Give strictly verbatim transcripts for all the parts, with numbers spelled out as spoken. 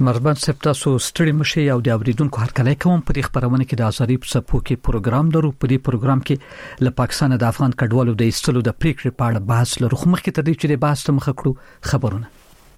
مربن سپتاسو ستړي مشي او د اوریدونکو هرکلی کوم په خبرونه کې د ازادي په سپو کې پروګرام درو په دې پروګرام کې له پاکستان د افغان کډوالو د ایستلو د پریکړې په اړه بحث لرو خو مخکې تر دې چې د بحث ته مخ کړو خبرونه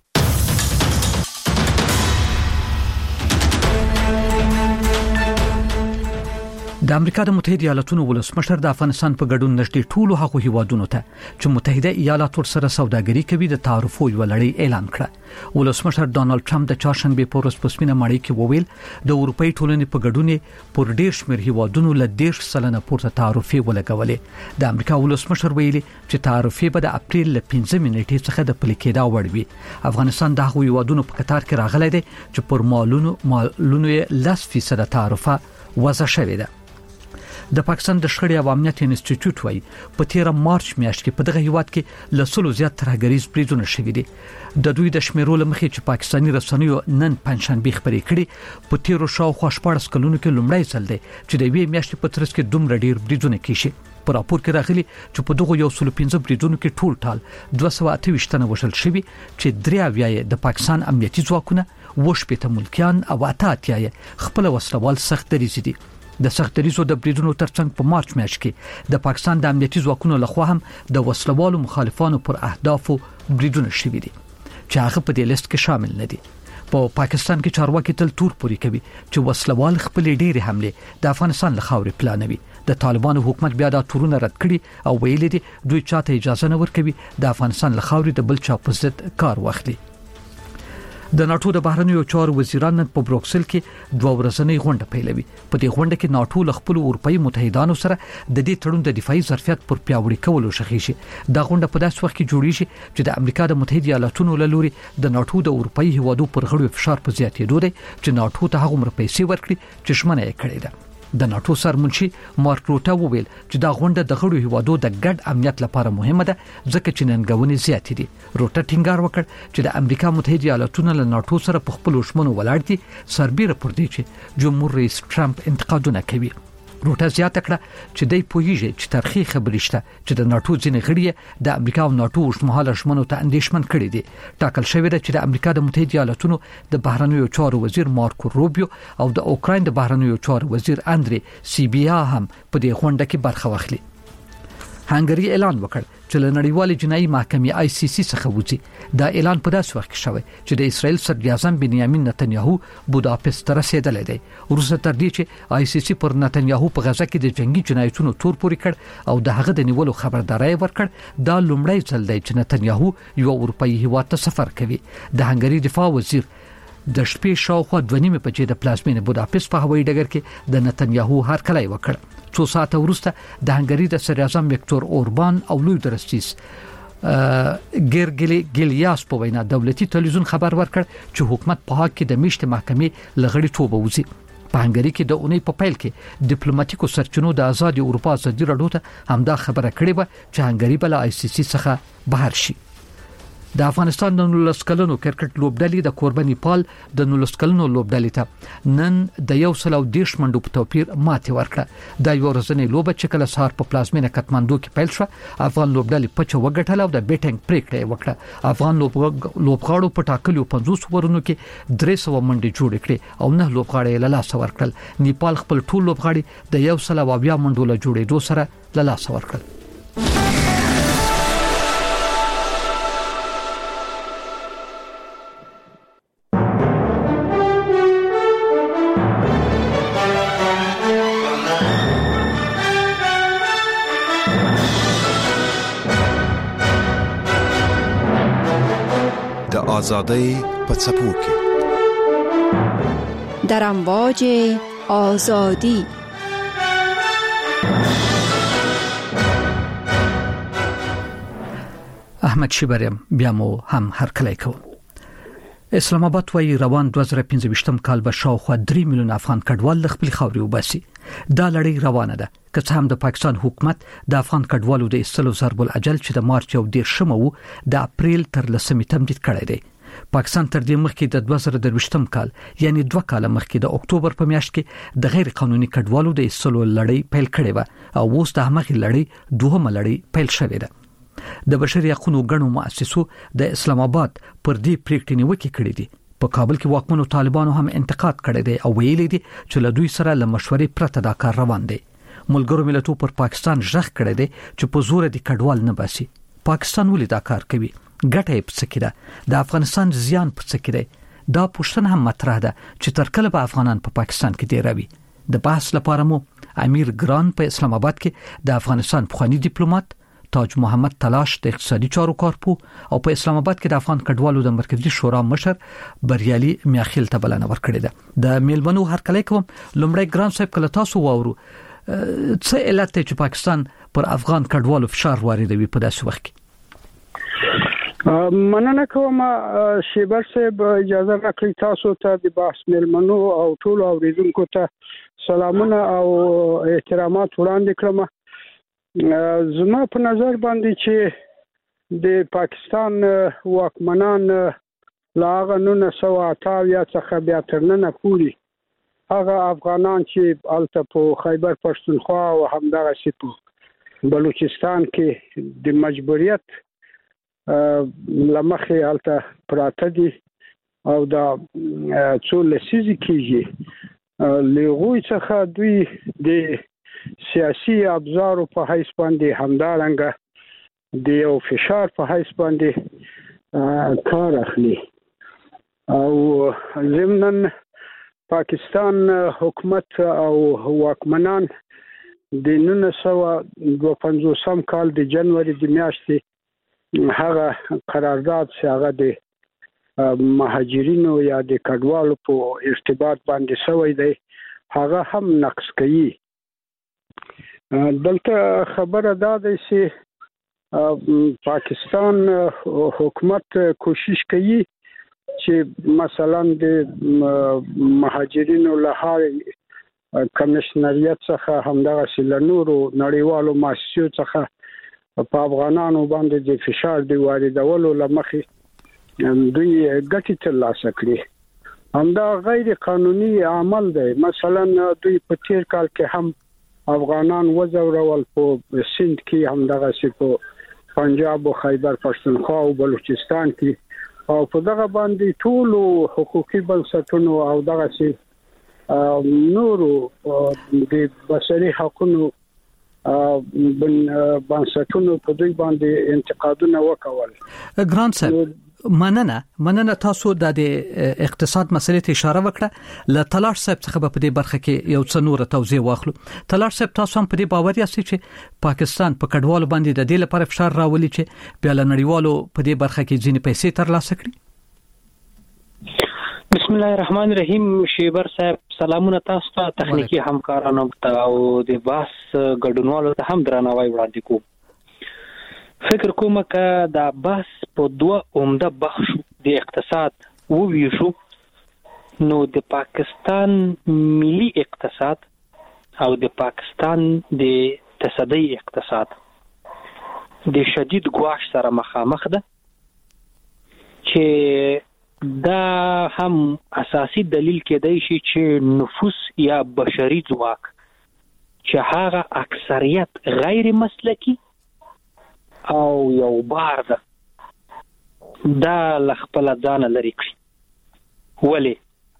د امریکا د متحده ایالاتونو ولسمشر د افغانستان په ګډون نشټي ټولو هغو هیوادونو ته چې متحده ایالات سره سوداګري کوي د تعرفو یو لړۍ اعلان کړه. ولسمشر ډانلډ ټرمپ د چهارشنبه په ورځ په سپینه ماڼۍ کې وویل د اروپאי ټولنې په ګډون پر ډیر شمېر هیوادونو له ډیر سلنه پورته تعرفې ولګولې. د امریکا ولسمشر ویلي چې تعرفې به د اپریل ل پنځمې نیټې څخه د پلي کېدا وړ وي. افغانستان د هغو هیوادونو په قطار کې راغلی دی چې پر مالونو مالونو لس فیصد تعرفه وضع شوې ده. د پاکستان د شخړې او امنیت انسټیټیوټ وايي په تیر مارچ میاشت کې په دغه هیواد کې لسلو زیات ترهګریز بریدونه شوي دي. د دوی د شمیرو لمخې چې پاکستاني رسنیو نن پنځشنبه خبرې کړي په تیر شاوخوا شپږ کلونو کې لومړی ځل دی چې د وی میاشتې په ترڅ کې دومره ډیر بریدونه کیشي. په راپور کې راغلي چې په دغه یو سل پنځه بریدونو کې ټول ټال دوه سوه اته ویشت تنه وژل شوي چې درې اویا د پاکستان امنیتي ځواکونه وشپېته ملکیان او اته اتیا خپل وسلوال سخت دریځ دي. د سخت دریزو د بریدونو ترڅنګ په مارچ میاشت کې د پاکستان د امنیتي ځواکونو لخوا هم د وسلوالو مخالفانو پر اهدافو بریدونه شوي دي چې هغه په دې لیست کې شامل نه دي. په پا پاکستان کې چارواکي تل تور پوري کوي چې وسلوال خپل ډېری حمله د افغانستان له خاورې پلانوي. د طالبانو حکومت بیا دا تورونه رد کړي او ویلي دي دوی چاته اجازه نه ورکوي د افغانستان له خاورې د بل چا په ضد کار واخلي. د ناتو د بهرنیو چارو وزیران په بروکسل کې دوه ورځنۍ غونډه پیلوي. په دې غونډه کې ناتو له خپل اروپאי متحدانو سره د دې تړون د دفاعي ظرفیت پر پیاوړي کولو شخې شي. دا غونډه په داسې وخت کې جوړیږي چې د امریکا د متحده ایالاتونو له لوري د ناتو د اروپאי هیوادو پر غړو فشار په زیاتېدو دی چې ناتو ته هغه مر پیسې ورکړي چې شمنه یې کړې ده. د ناتو سرمنشي مارک روټا وویل چې دا غونډه د غړو هیوادو د ګډ امنیت لپاره مهمه ده ځکه چې ننګونې زیاتې دي. روټا ټینګار وکړ چې د امریکا متحده ایالاتونو له ناتو سره په خپل شمنو ولاړ دي سربېره پر دې چې جمهور رئیس ټرمپ انتقادونه کوي. روټا زیاته کړه چې دای پوهیږي چې تاریخي خبرې شته چې د ناتو ځینې غړي د امریکا او ناتو اوږدمهاله ژمنو ته اندېښمن کړي دي. ټاکل شوی دی چې د امریکا د متحده ایالاتونو د بهرنیو چارو وزیر مارکو روبیو او د اوکراین د بهرنیو چارو وزیر اندری سیبیا هم په دې غونډه کې برخه واخلي. هنګری اعلان وکړ چې له نړیوالې جنایي محکمې آی سی سی څخه وځي. دا اعلان په داسې وخت کې شوی چې د اسرائیل صدر اعظم بنیامین نتنیاهو بوداپست ته رسیدلی دی وروسته تر دې چې آی سی سی پر نتنیاهو په غزه کې د جنگي جنایتونو تور پوري کړ او د هغه د نیولو خبرداري ورکړ. دا لومړی ځل دی چې نتنیاهو یو اروپאי هیواد ته سفر کوي. د هنګری دفاع وزیر د شپې شاوخوا دوه نیمه بجې د پلازمینې بوداپست په هوایي ډګر کې د نتنیاهو هرکلی وکړ. څو ساعته وروسته د هنګری د صدر اعظم وکتور اوربان او لوی درستیس ګرګلی ګلیاس په وینا دولتي تلویزیون خبر ورکړ چې حکومت په حق کې د میشت محکمې لغړی توبه وزي. په هنګری کې د اونۍ په پیل کې ډیپلوماټیکو سرچینو د آزاد اروپا ازادي راډیو ته همدا خبره کړې و چې هنګری بل آی سی سی څخه بهر شي. د افغانستان د نولس کلنو کرکټ لوبډلې د کوربه نیپال د نولس کلنو لوبډلې ته نن د یو سل او دیش منډو په توپیر ماتې ورکړه. د یو ورځنۍ لوبه چې کله سهار په پلازمینه کټماندو کې پیل شو افغان لوبډلې پچه وګټله او د بیټینګ پریکړه وکړه. افغان لوبغاړو په ټاکلو پنځوس اورونو کې درې سوه منډې جوړې کړې او نه لوبغاړي له لاسه ورکړل. نیپال خپل ټول لوبغاړي د یو سل او اویا منډو له جوړېدو سره له لاسه ورکړل. آزادی په څپو کې در امواج آزادی احمد شیبریم بیا مو هم هرکلی کوم. اسلام آباد وايي روان دوه زره پنځه کال به شاوخوا درې میلیون افغان کډوال د خپل خاورې وباسي. دا لړۍ روانه ده که څه هم د پاکستان حکومت د افغان کډوالو د ایستلو ضرب الاجل چې د مارچ او دیرشمه وو د اپریل تر لسمې تمدید کړی دی. پاکستان تر دې مخکې د دوه زره درویشتم کال یعنی دوه کال مخکې د اکتوبر په میاشت کې د غیر قانوني کډوالو د ایستلو لړۍ پیل کړې و او اوس د همغې لړۍ دوهمه لړۍ پیل شوې ده. د بشري حقوقو غنو مؤسسو د اسلام آباد پر دې پریکړې نیوکه کړې دي په کابل کې واکمنو طالبانو هم انتقاد کړی دی او ویلي دي چې له دوی سره له مشورې پرته دا کار روان دی. ملګرو ملتونو پر پاکستان ژغ کړی دی چې په زور د کډوال نه باسي. پاکستان ولې دا کار کوي؟ ګټه یې څه کړه؟ د افغانستان زیان څه کړي؟ دا پوښتنه هم مطرح ده چې تر کله به افغانان په پا پاکستان کې دی راوي. د بحث لپاره مو امیر ګران په اسلام آباد کې د افغانستان پخوانی ډیپلوماټ تاج محمد تلاش د اقتصادي چارو کارپو او په اسلام آباد کې د افغان کډوالو د مرکزی شورا مشر بریالي میاخیل ته بلنه ورکړې ده. د میلمنو هرکلی کوم. لومړی ګران صاحب کله تاسو واورو څه علت چې پاکستان پر افغان کډوالو فشار واردوي په داسې وخت کې؟ مننه کوم شیبر صاحب، اجازه راکړئ تاسو ته د بحث میلمنو او ټول اوریدونکو ته سلامونه او احترامات وړاندې کړم. زما په نظر باندې چې د پاکستان واکمنان لا هغه نولس سوه اته اویا څخه بیا تر ننه پورې هغه افغانان چې هلته په خیبر پښتونخوا او همدغسې په بلوچستان کې د مجبوریت لمخې هلته پراته دي او دا څو لسیزې کېږي له هغوی څخه دوی د سیاسي ابزارو په حیث باندې همدارنګه د یو فشار په حیث باندې کار اخلي. او ضمناً پاکستان حکومت او واکمنان د نولس سوه دوه پنځوسم کال د جنوري د میاشتې هغه قرارداد چې هغه د مهاجرینو یا د کډوالو په ارتباط باندې شوی دی هغه هم نقض کوي. دلته خبره دا ده چې پاکستان حکومت کوشش کوي چې مثلا د مهاجرینو له کمیشنریت څخه همدغسې له نورو نړیوالو مؤسسو څخه په افغانانو باندې د فشار د واردولو له مخې دوی ګټې ترلاسه کړي. همدا غیر قانوني عمل دی. مثلا دوی په تیر کال کې هم افغانان وځورول په سند کې همدغسې په پنجاب او خیبر پښتونخوا او بلوچستان کې او په دغه باندې ټولو حقوقي بنسټونو او دغسې نورو د بشري حقوقو بنسټونو په دوی باندې انتقادونه وکول. ګران صاحب مننه مننه تاسو د اقتصاد مسلې ته اشاره وکړه. ل تلاش صاحب څخه په دې برخه کې یو څه نور توضیح واخلو. تلاش صاحب تاسو هم په دې باور یاست چې پاکستان په کډوالو باندې د دې لپاره فشار راولي چې بیا له نړیوالو په دې برخه کې ځینې پیسې ترلاسه کړي؟ بسم الله الرحمن الرحیم. شیبر صاحب سلامونه تاسو ته، تخنیکی همکارانو ته او د بحث ګډونوالو ته هم درناوی وړاندې کوم. فکر کوم که دا بحث په دوه عمده بخشو د اقتصاد وویشو نو د پاکستان ملي اقتصاد او د پاکستان د تصدی اقتصاد د شدید ګواښ سره مخامخ ده چې دا هم اساسي دلیل کېدای شي چې نفوس یا بشري ځواک چې هغه اکثریت غیر مسلکی او یو بار ده دا لخپل ځان لري کړی. ولی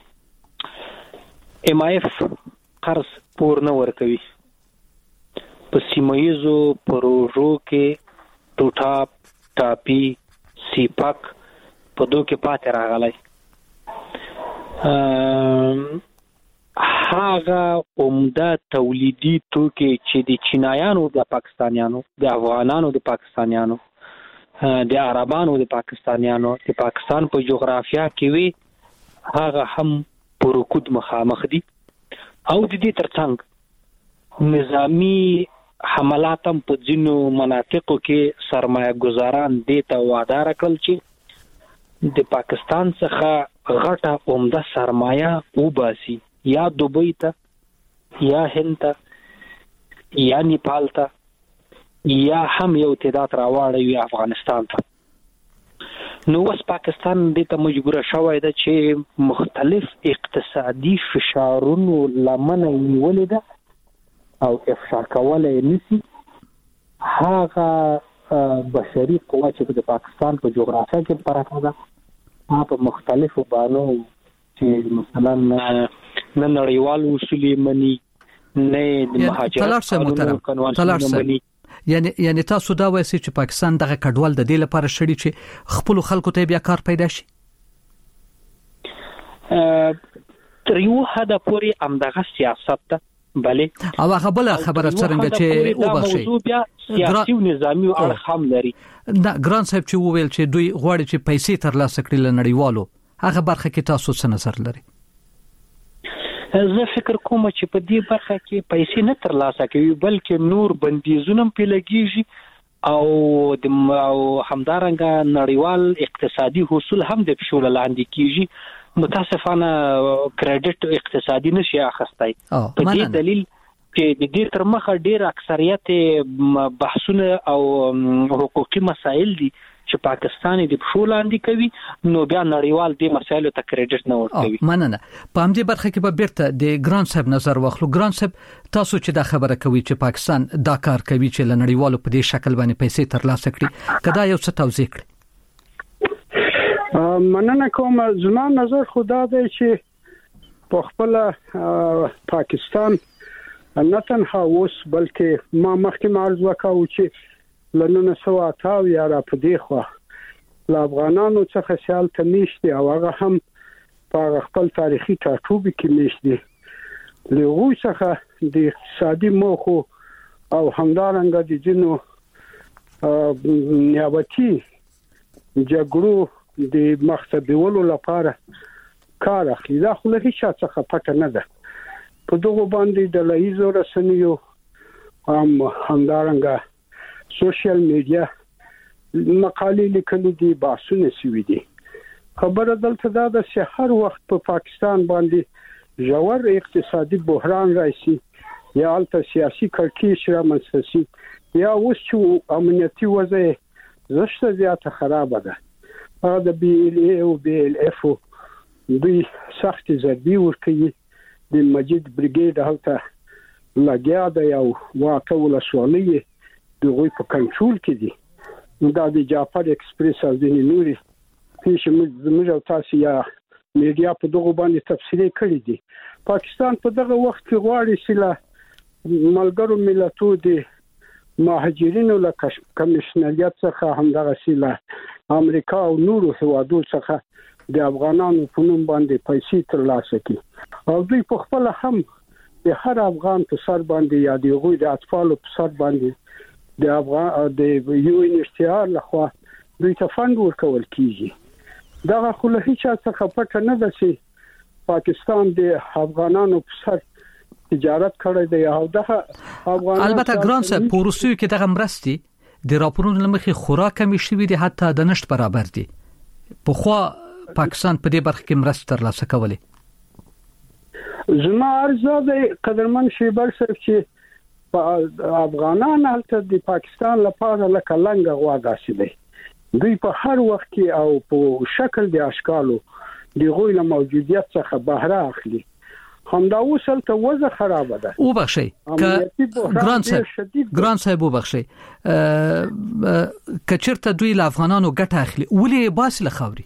ام آی اف قرض پور نه ورکوي، په سیمایزو پروژو کې ټوټاپ ټاپی سیپک په دوه کې پاتې راغلی. هغه عمده تولیدي توکي چې د چینایانو د پاکستانیانو د افغانانو د پاکستانیانو د عربانو د پاکستانیانو د پاکستان په جغرافیا کې وي هغه هم پر رکود مخامخ دي او د دې ترڅنګ نظامی حملات هم په ځینو مناطقو کې سرمایه گزاران دې ته وعده راکړل چې د پاکستان څخه غټه عمده سرمایه وباسي یا دوبۍ ته یا هند ته یا نیپال ته یا هم یو تعداد راوړي افغانستان ته. نو اوس پاکستان دې ته مجبور شوی دی چې مختلف اقتصادي فشارونو لمنه نیولې ده او افشا کولای نشي هغه بشري قوه چې د پاکستان په جغرافیه کې پراته ده په مختلفو بانو چې مثلا نه نړیوال اصول مني نه د مهاجرت قانون یعنی یعنی تاسو دا وایئ چې پاکستان دغه کډوال د دې لپاره شړي چې خپل خلکو ته بیا کار پیدا شي تر یو حد پورې امدغه سیاست ته بلې او هغه بل خبره څنګه چې او بشي موضوع بیا سیاسي او نظامی او اړخام لري دا ګران صاحب چې وویل چې دوی غواړي چې پیسې ترلاسه کړي لنړیوالو هغه برخه کې تاسو څه نظر لري زه فکر کوم چې په دې برخه کې پیسې نه ترلاسه کوي بلکې نور بندیزونه په لګیږي او د همدارنګه نړیوال اقتصادي حصول هم د فشول لاندې کیږي متاسفانه کریډټ اقتصادي نشي اخستای په دې دلیل چې د دې تر مخه ډیر اکثریت بحثونه او حقوقي مسایل دي چې پاکستان د فشول لاندې کوي نو بیا نړیوال دې مسایلو ته کریډټ نه ورکوي مننه په همدې برخه کې به بیرته د ګران صاحب نظر واخلو ګران صاحب تاسو چې دا خبره کوي چې پاکستان دا کار کوي چې لنړیوالو په دې شکل باندې پیسې ترلاسه کړي کدا یو څه توضیح کړئ مننه کوم زما نظر خدا دی چې په خپل پاکستان نه تنها اوس بلکې ما مخکې عرض وکاو چې لنونه سوا تاو یا را په دی خو لا افغانانو څخه سیال ته نشته او هغه هم په خپل تاریخي ټاټوبي کې نشته له غوي څخه د اقتصادي موخو او همدارنګه د جنو نیابتي جګړو د مخسبولو لپاره کار اخلي دا خو له هیڅ څخه پټه نه ده په دغه باندې د لایزو رسنیو هم همدارنګه سوشل میډیا مقالې لیکلې دي باسونه سوي دي خبره دلته دا ده چې هر وخت په پاکستان باندې ژور اقتصادي بحران راشي یا الته سیاسي کړکېچ رامنځته شي یا اوس چې امنیتي وضع زشته زیاته خراب ده دا بي ال اي او بي ال اف دوی سخت ضربي ورکوي د مجید بریګیډ هلته لګیا دی او واقع ولسوالۍ د غوي په کنټرول کې دي دا د جعفر ایکسپریس او د نوري هیڅ موږ او تاسو یا میډیا په دغه باندې تفصیلی کړی دي پاکستان په دغه وخت کې غواړي چې ملګرو ملتونو د مهاجرینو له کمیشنریت څخه همدغه سیله امریکا او نورو هوادو څخه د افغانانو په نوم باندې پیسې ترلاسه کړي او دوی په خپل هم د هر افغان په سر باندې یا د غوی د اطفالو په سر باندې د افغان د یو ان ایچ سی آر لخوا دوی ته فند ورکول کیږي دا خو له هیڅ څخه پټه نه ده چې پاکستان د افغانانو په سر تجارت کړی دی او دغه افغان البته ګران صاحب پروسوي کې دغه مرستي د راپورونو لمخې خوراک کمی شوی دی حتی د نشټ برابر دی په خو پاکستان په دې برخه کې مرسته ترلاسه کولې زما ارزو د قدرمن شیبر صاحب چې افغانان هلته د پاکستان لپاره لکه لنګ غوا داسې دی دوی په هر وخت کې او په شکل د اشکالو د غوی له موجودیت څخه بهره اخلي همدا وصل ته وضع خراب ده او بخشي ک ګران صاحب ګران صاحب او بخشي کچرته دوی له افغانانو ګټه اخلي ولې باسل خوري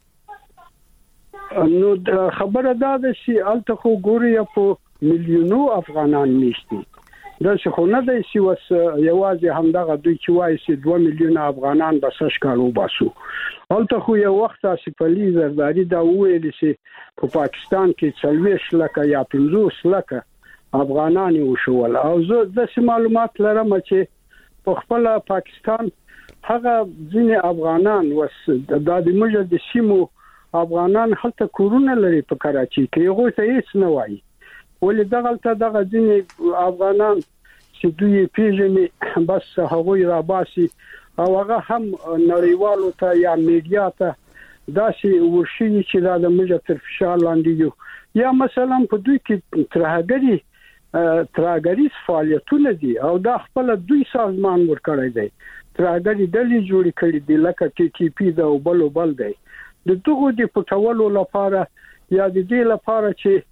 نو خبره دا ده چې الته خو ګوري په میلیونو افغانان نشته دا څه خو نه دی چې وس یوازې همدغه دوی چې وایي چې دوه میلیونه افغانان به سشکالو باسو الته خو یو وخت چې پلی زرداری دا ویل چې په پاکستان کې څلويش لکه یا پنځوس لکه افغانان وشول او زه د معلومات لرم چې په خپل پاکستان هغه ځینې افغانان وس د د موږ د سیمو افغانان هلته کورونه لري په کراچي کې یو څه هیڅ نه وایي ولې دغلته دغه ځینې افغانان چې دوی پیژنې بس هغه را باسي او هغه هم نړیوالو ته یا میډیا ته داسې ورشي چې دا د موږ تر فشار لاندې یو یا مثلا په دوی کې ترهګری ترهګری فعالیتونه دي او دا خپل دوی سازمان ورکړی دی ترهګری ډلې جوړې کړې دي لکه ټي ټي پی دا او بل بل دی د دغه د پټولو لپاره یا د دې لپاره چې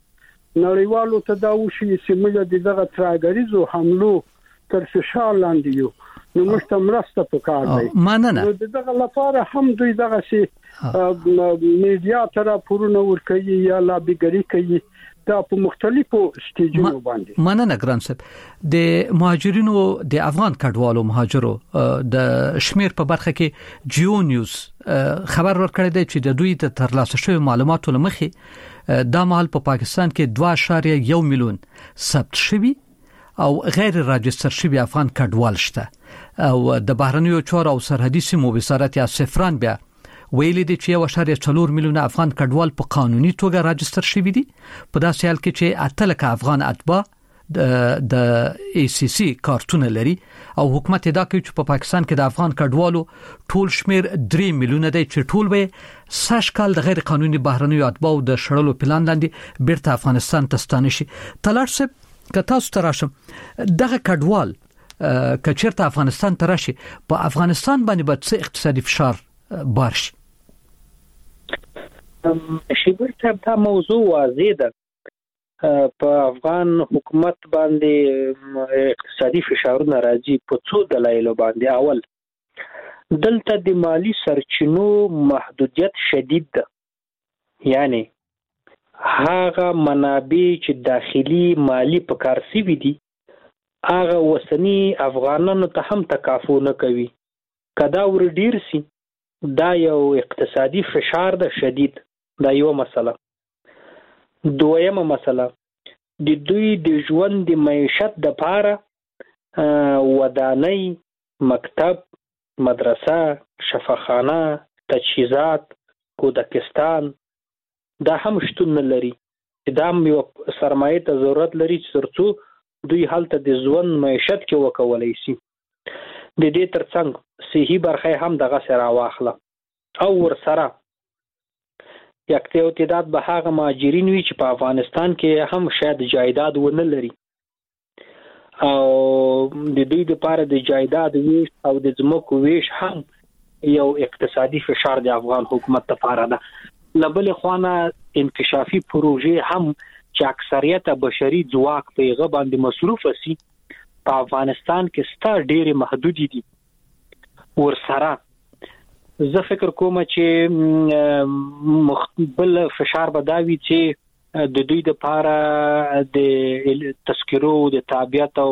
نړیوالو ته دا وشي چې موږ دغه ترهګریزو حملو تر فشار لاندې یو نو موږ ته مرسته پکار دی. مننه. نو دغه لپاره هم دوی دغه سي میډیا تر پورونه ورکوي یا لابیګری کوي دا په مختلفو سټیجونو باندې. مننه ګران صاحب. د مهاجرینو د افغان کډوالو مهاجرو د شمیر په برخه کې جیو نیوز خبر ورکړی دی چې د دوی د ترلاسه شوی معلوماتو لمخې دا مهال په پاکستان کې دوه اعشاریه یو میلیون ثبت شوی او غیر راجستر شوی افغان کډوال شته او د بهرنیو چارو او سرحدي سیمو وزارت یا سفران بیا ویلي دي چې یو اعشاریه څلور میلیون افغان کډوال په قانوني توګه راجستر شوی دي په داسې حال کې چې اتلک افغان اتباع د د ای سی سی کارتونه لري او حکومت دا کوي چې په پا پاکستان کې د افغان کډوالو ټول شمیر درې میلیون دی چې ټول به ساش کال د غیر قانوني بهرنیو اتباع د شړلو پلان لاندې بیرته افغانستان ته ستانه شي. تلار صاحب که تاسو تراشم دغه کډوال کچرته افغانستان ته راشي په افغانستان باندې به څه اقتصادي فشار بار شي؟ شیبر صاحب دا موضوع واضح ده. په افغان حکومت باندې اقتصادي فشارونه راځي په څو دلایلو باندې. اول دلته د مالی سرچینو محدودیت شدید ده، یعنی هغه منابع چې داخلي مالی په کار سوي دي هغه وسنی افغانانو ته هم تکافو نه کوي. کدا ور ډیر سي دا یو اقتصادي فشار ده شدید. دا یو مسله. دویمه مسله د دوی د ژوند د معیشت د پاره ودانۍ، مکتب، مدرسه، شفاخانه، تجهیزات، کودکستان دا هم شتون نه لري. دا هم یو سرمایه ته ضرورت لري چې ترڅو دوی هلته د ژوند معیشت کې وکولای شي. د دې ترڅنګ صحي برخه هم دغه سره واخله او ور سره یکته او تعداد به هغه مهاجرین وي چې په افغانستان کې هم شاید جایداد ونه لري او د دوی لپاره د جایداد ویش او د ځمکو ویش هم یو اقتصادي فشار د افغان حکومت لپاره ده. لبل خوانه انکشافي پروژې هم چې اکثریت بشري ځواک په هغه باندې مصروف سي په افغانستان کې ستاسو ډېر محدود دي. ور سره زه فکر کوم چې مخبل فشار بداوي چې د دوی د پاره د تذکرو د تابعیت او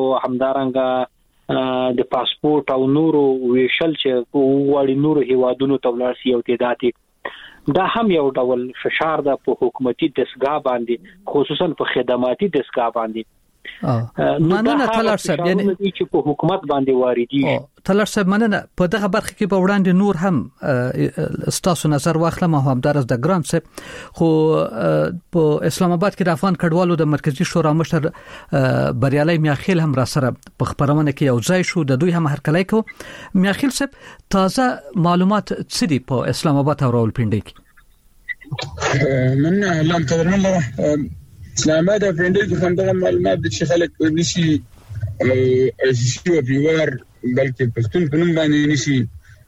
همدارنګه د پاسپورت او نورو ویشل چې وړي نورو هیوادونو ته ولاړ شي او تعداد دا هم یو ډول فشار ده په حکومتي دستګاه باندې، خصوصا په خدماتي دستګاه باندې. مننه تلار صاحب. یعنی چې په حکومت باندې واردي تلار صاحب مننه. په دغه برخه کې په وړاندې نور هم ستاسو نظر واخلم او همدارس د ګران صاحب. خو په اسلام آباد کې د افغان کډوالو د مرکزی شورا مشر بریالي میاخیل هم را سره په خبرونه کې یو ځای شو، د دوی هم هرکلی کو. میاخیل صاحب تازه معلومات څه دي په اسلام آباد او راولپنډي کې؟ مننه لم تدرمن اسلام آباد او پنډي کې هم دغه معلومات د خلک نشي اساسي او پیوار بلکې پښتون په نوم باندې نشي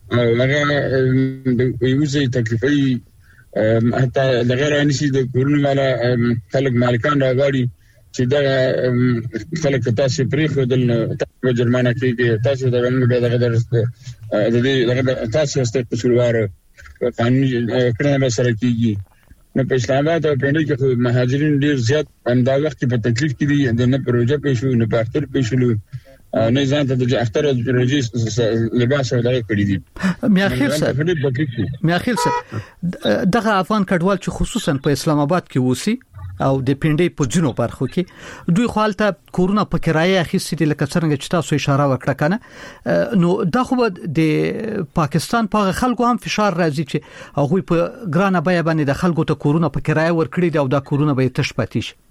هغه د یوزي تکلیفي حتی د غیر نشي د کورونو والا خلک مالکان راغړي چې دا خلک تاسو پرې خدل تاسو جرمانه کې تاسو د غنډه دغه درسته د دې دغه تاسو ستاسو په شروع قانوني کړنه به سره کیږي. نو په اسلام آباد او پنډي کې مهاجرین ډیر زیات اندا وخت په تکلیف کې دي، د نه پروژه پېښو نه پارتر پېښلو نه ځان ته د اختر پروژې لباس ولای کړی دي. میاخیل صاحب میاخیل صاحب دغه افغان کډوال چې خصوصا په اسلام آباد کې وسی او د پنډي په جنو برخو کې دوی خپلته کورونا په کرایه اخیستي دي لکه څنګه چې تاسو اشاره وکړه کنه. نو دا خو د پاکستان په خلکو هم فشار راځي چې هغه په ګرانه بیه باندې د خلکو ته کورونا په کرایه ورکړي دي او دا کورونا به تش پاتې شي.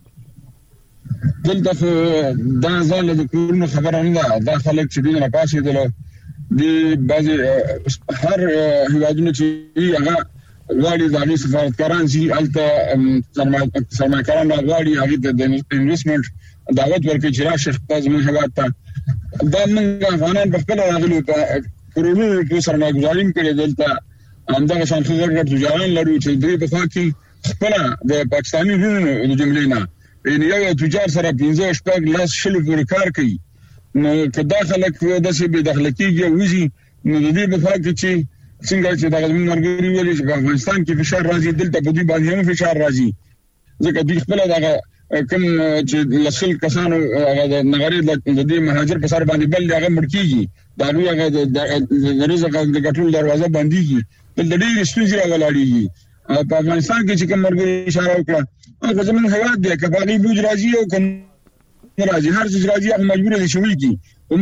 دلته دا ځل د کورونا خبره نه ده. دا خلک چې دغه پاسې دي د بعضي هر هیوادونو چې هغه غواړي د امریکا سفارتکاران چې الته سرمایه‌کاران غواړي هغه د انویسټمنټ دعوت ورکړي چې راشي خپل موږ هواد ته دا موږ افغانان په خپل راغلو په کورونو کې سرمایه‌ګزاري کړې دلته همدغه شان څنګه تجاران لرو چې دوی په خاطر خپل د پاکستاني رونو د جملې نه یعنی یو تجار سره پنځه شپږ لاس شلو پورې کار کوي نو کدا خلک د څه به داخله کیږي وځي نو د دې په فکر چې څنګه چې د مرګري ویلي چې په افغانستان کې فشار راځي دلته په دې باندې هم فشار راځي ځکه دوی خپل دغه کوم چې لسل کسانو هغه نغری د دې مهاجر په سر باندې بل هغه مړکیږي دا نو هغه د رزق د ګټول دروازه باندېږي بل د دې ستونزې راغلاړي په افغانستان کې چې کوم مرګ اشاره وکړه هغه زمون هواد دی کبالي بوج راځي او کوم راځي هر څه راځي هغه مجبور دي شوی کی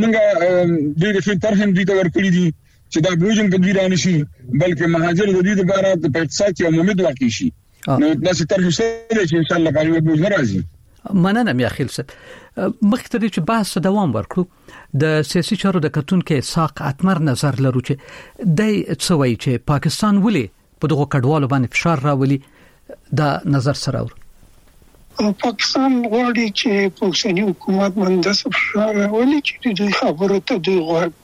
ومنګه دې د طرح هم دي ته ورکړي دي چې دا بوجم په دې رانه شي بلکې مهاجر د دې لپاره په اقتصاد کې عمومي واقع شي نو داسې طرح شته چې ان شاء الله په بوج ناراضي مننه میا خیل صاحب مخکې چې بحث دوام ورکړو د سیاسي چارو د کتون کې ساق اتمر نظر لرو چې د څوي چې پاکستان ولې په دغه کډوالو باندې فشار راولي دا نظر سره ور پاکستان غواړي چې په اوسنی حکومت باندې فشار راولي چې د خبرو ته د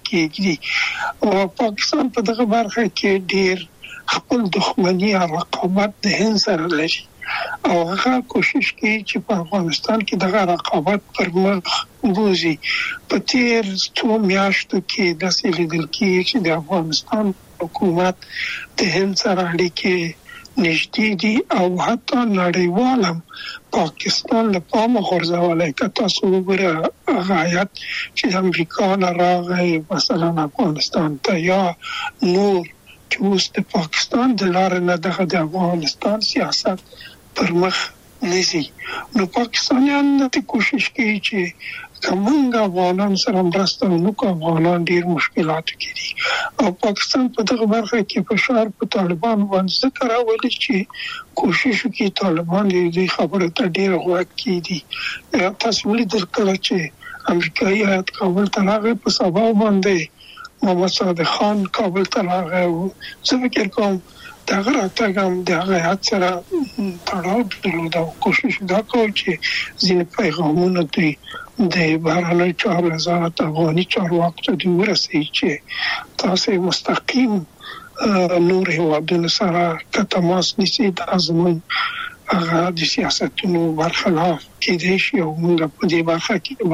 غوږیږي او پاکستان په دغه برخه کې ډیر خپل دښمنی او رقابت د هند سره لري او هغه کوشش کوي چې په افغانستان کې دغه رقابت پر مخ بوزي په تیر څو میاشتو کې د سلیدل کې چې د افغانستان حکومت د هند سره اړیکې نږدې دي او حتی نړیوالم پاکستان له پامه غورځولای که تاسو وګورئ غایت چې د امریکا نه راغی مثلا افغانستان ته یا نور چې اوس د پاکستان د لارې نه دغه د افغانستان سیاست پر مخ نزي نو پاکستانیان د کوشش کوي چې کومنګ افغانان سره مرسته وکړي افغانان ډیر مشکلات کړي او پاکستان په دغه برخه کې فشار په طالبان باندې ذکر راولي چې کوشش کوي طالبان دې خبره ته ډیر غوږ کړي تاسو ولې درکړه چې امریکایي هیات کابل ته راغی په سبا باندې محمد صادق خان کابل ته راغی او زه فکر کوم دا غراټګم د هغه سره تړاو درلود او کوشش دا کوي چې ځینې پیغامونه دوی د بهرنۍ چارو وزارت افغاني چارواکو ته ورسوي چې تاسو مستقیم نور هیوادونو سره تماس نیسي د ازمون هغه د سیاستونو برخلاف کېدای شي او موږ په دې برخه کې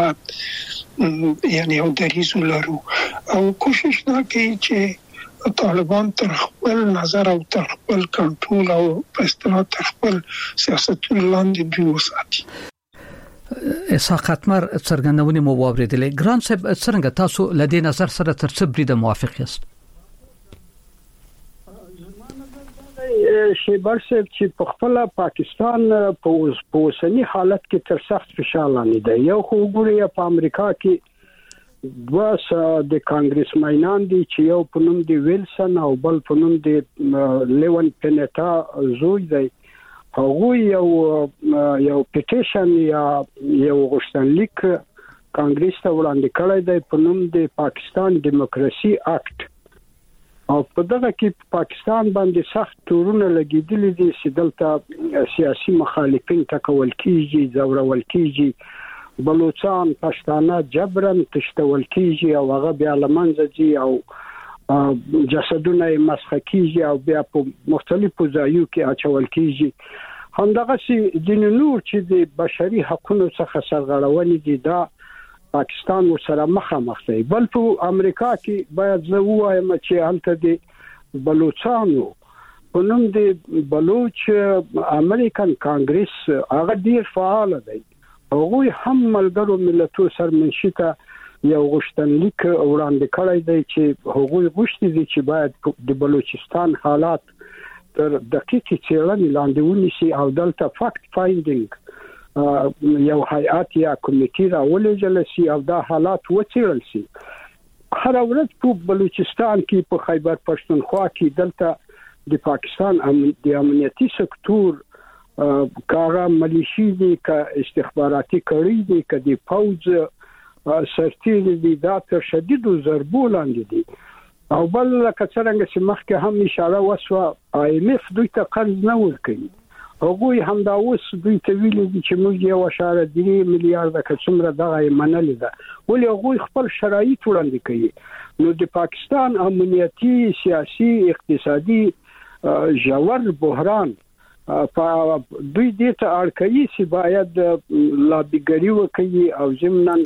بعد یعنی او دریز لرو او کوشش دا کوي چې طالبان تر خپل نظر او تر خپل کنټرول او په اصطلاح تر خپل سیاستونو لاندې دوی وساتي اسحاق اتمر څرګندونې مو واوریدلې ګران صاحب څنګه تاسو لدې نظر سره تر څه برید موافق یاست شیبر صاحب چې په خپل پاکستان په اوسنی حالت کې تر سخت فشار لاندې دی یو خو ګوري په امریکا کې واس د کانګرس ماینان دي چې یو په نوم دی ویلسن او بل په نوم دی لیون پینټا زوی دی هغه یو یو پټیشن یا یو غوښتنلیک کانګرس ته وړاندې کړی دی په نوم دی پاکستان دیموکراسي اکټ او په دغه کې پاکستان باندې سخت تورونه لګیدلي دي چې دلته سیاسي مخالفین تکول کیږي زورول کیږي بلوچستان پښتانه جبرن تشتول کیږي او هغه بیا لمنځه دي او جسدونه مسخ کیږي او بیا په مختلفو ځایو کې اچول کیږي همدغه سي د نور چې د بشري حقوقو څخه سرغړونې دي دا پاکستان ورسره مخامخ دی بل په امریکا کې باید زه وایم چې هلته د بلوچستانو په نوم د بلوچ امریکن کانګرس هغه ډیر فعال دی هغه هم ملګرو ملتونو سره منشته یو غوښتنلیک وړاندې کړی دی چې هغه غوښتي دي چې باید د بلوچستان حالات تر دقیقې څېړنې لاندې ونیسي او دلته فاکت فایندینګ یو هیئات یا کمیټه راولېږل شي او دا حالات وڅېړل شي هر ورځ په بلوچستان کې په خیبر پښتونخوا کې دلته د پاکستان د امنیتي سکتور کاغه ملیشي دي ک استخباراتي کړي دي ک د فوج سرتیل دي دا تر شدید ضربو لاندې دي او بل لکه څنګه چې مخکې هم اشاره وسوه آی ایم اف دوی ته قرض نه ورکوي هغه هم دا اوس دوی ته ویلي دي چې موږ یو اشاره درې میلیارډ کڅومره دغه منل ده ولې هغه خپل شرایط وړاندې کوي نو د پاکستان امنیتي سیاسي اقتصادي ژور بحران په دوی دې ته اړ کوي چې باید لابیګری وکړي او ضمناً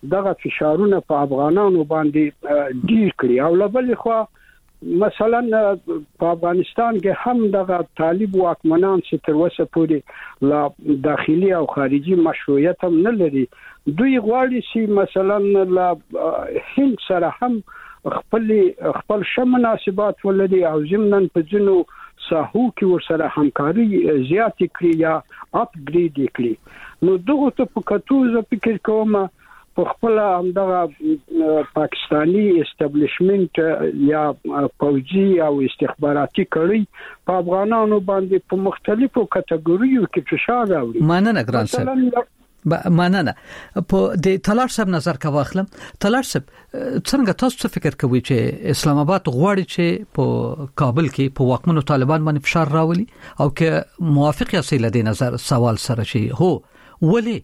دغه فشارونه په افغانانو باندې ډیر کړی او لبل خو مثلا په افغانستان کې هم دغه طالب واکمنان چې تر اوسه پورې لا داخلي او خارجي مشروعیت هم نه لري دوی غواړي چې مثلا لا هند سره هم خپل خپل شمناسبات ولري او ضمن په ځینو ساحو کې ورسره همکاري زیات کړي یا اپګریډ کړي نو دغه ته په کتو زه فکر کوم په خپل همدغه پاکستانی استابلیشمنت یا پوځي او استخباراتي کړي په افغانانو باندې په مختلفو کټګوریو کې فشار راوړي مننه ګران صاحب مننه په د تلار صاحب نظر کا واخلم تلار صاحب څنګه تاسو څه فکر کوئ چې اسلام آباد غواړي چې په کابل کې په واکمنو طالبان باندې فشار راولي او که موافق یاست له نظر سوال سره شي هو ولی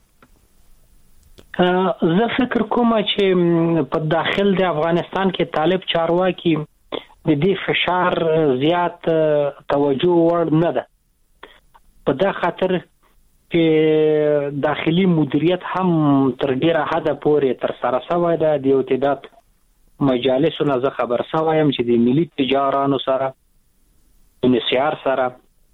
زه فکر کوم چې په داخل د افغانستان کې طالب چارواکي د دې فشار زیات توجه ور نه ده په دا خاطر چې داخلي مدیریت هم تر ډیره حده پورې تر سره شوی ده د اتحاد مجالسو نه زه خبر شوم چې د ملي تجارانو سره یونیسیار سره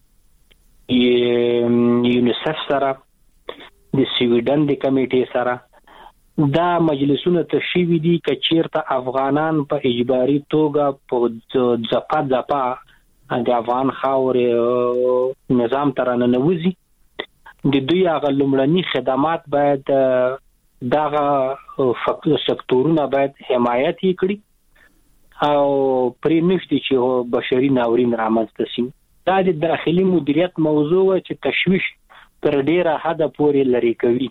یونیسف سره د سویډن د کمیټې سره دا مجلسونه تشوي دي چې چیرته افغانان په اجباري توګه په ځپا ځپا د افغان خاورې نظام ترانه نوځي د دوی هغه لومړني خدمات باید دغه سکتورونه باید حمایت کړي او پرې نشي چې بشري ناورین رامنځته شي دا د داخلي مدیریت موضوع چې تشویش تر ډیره حد پورې لري کوي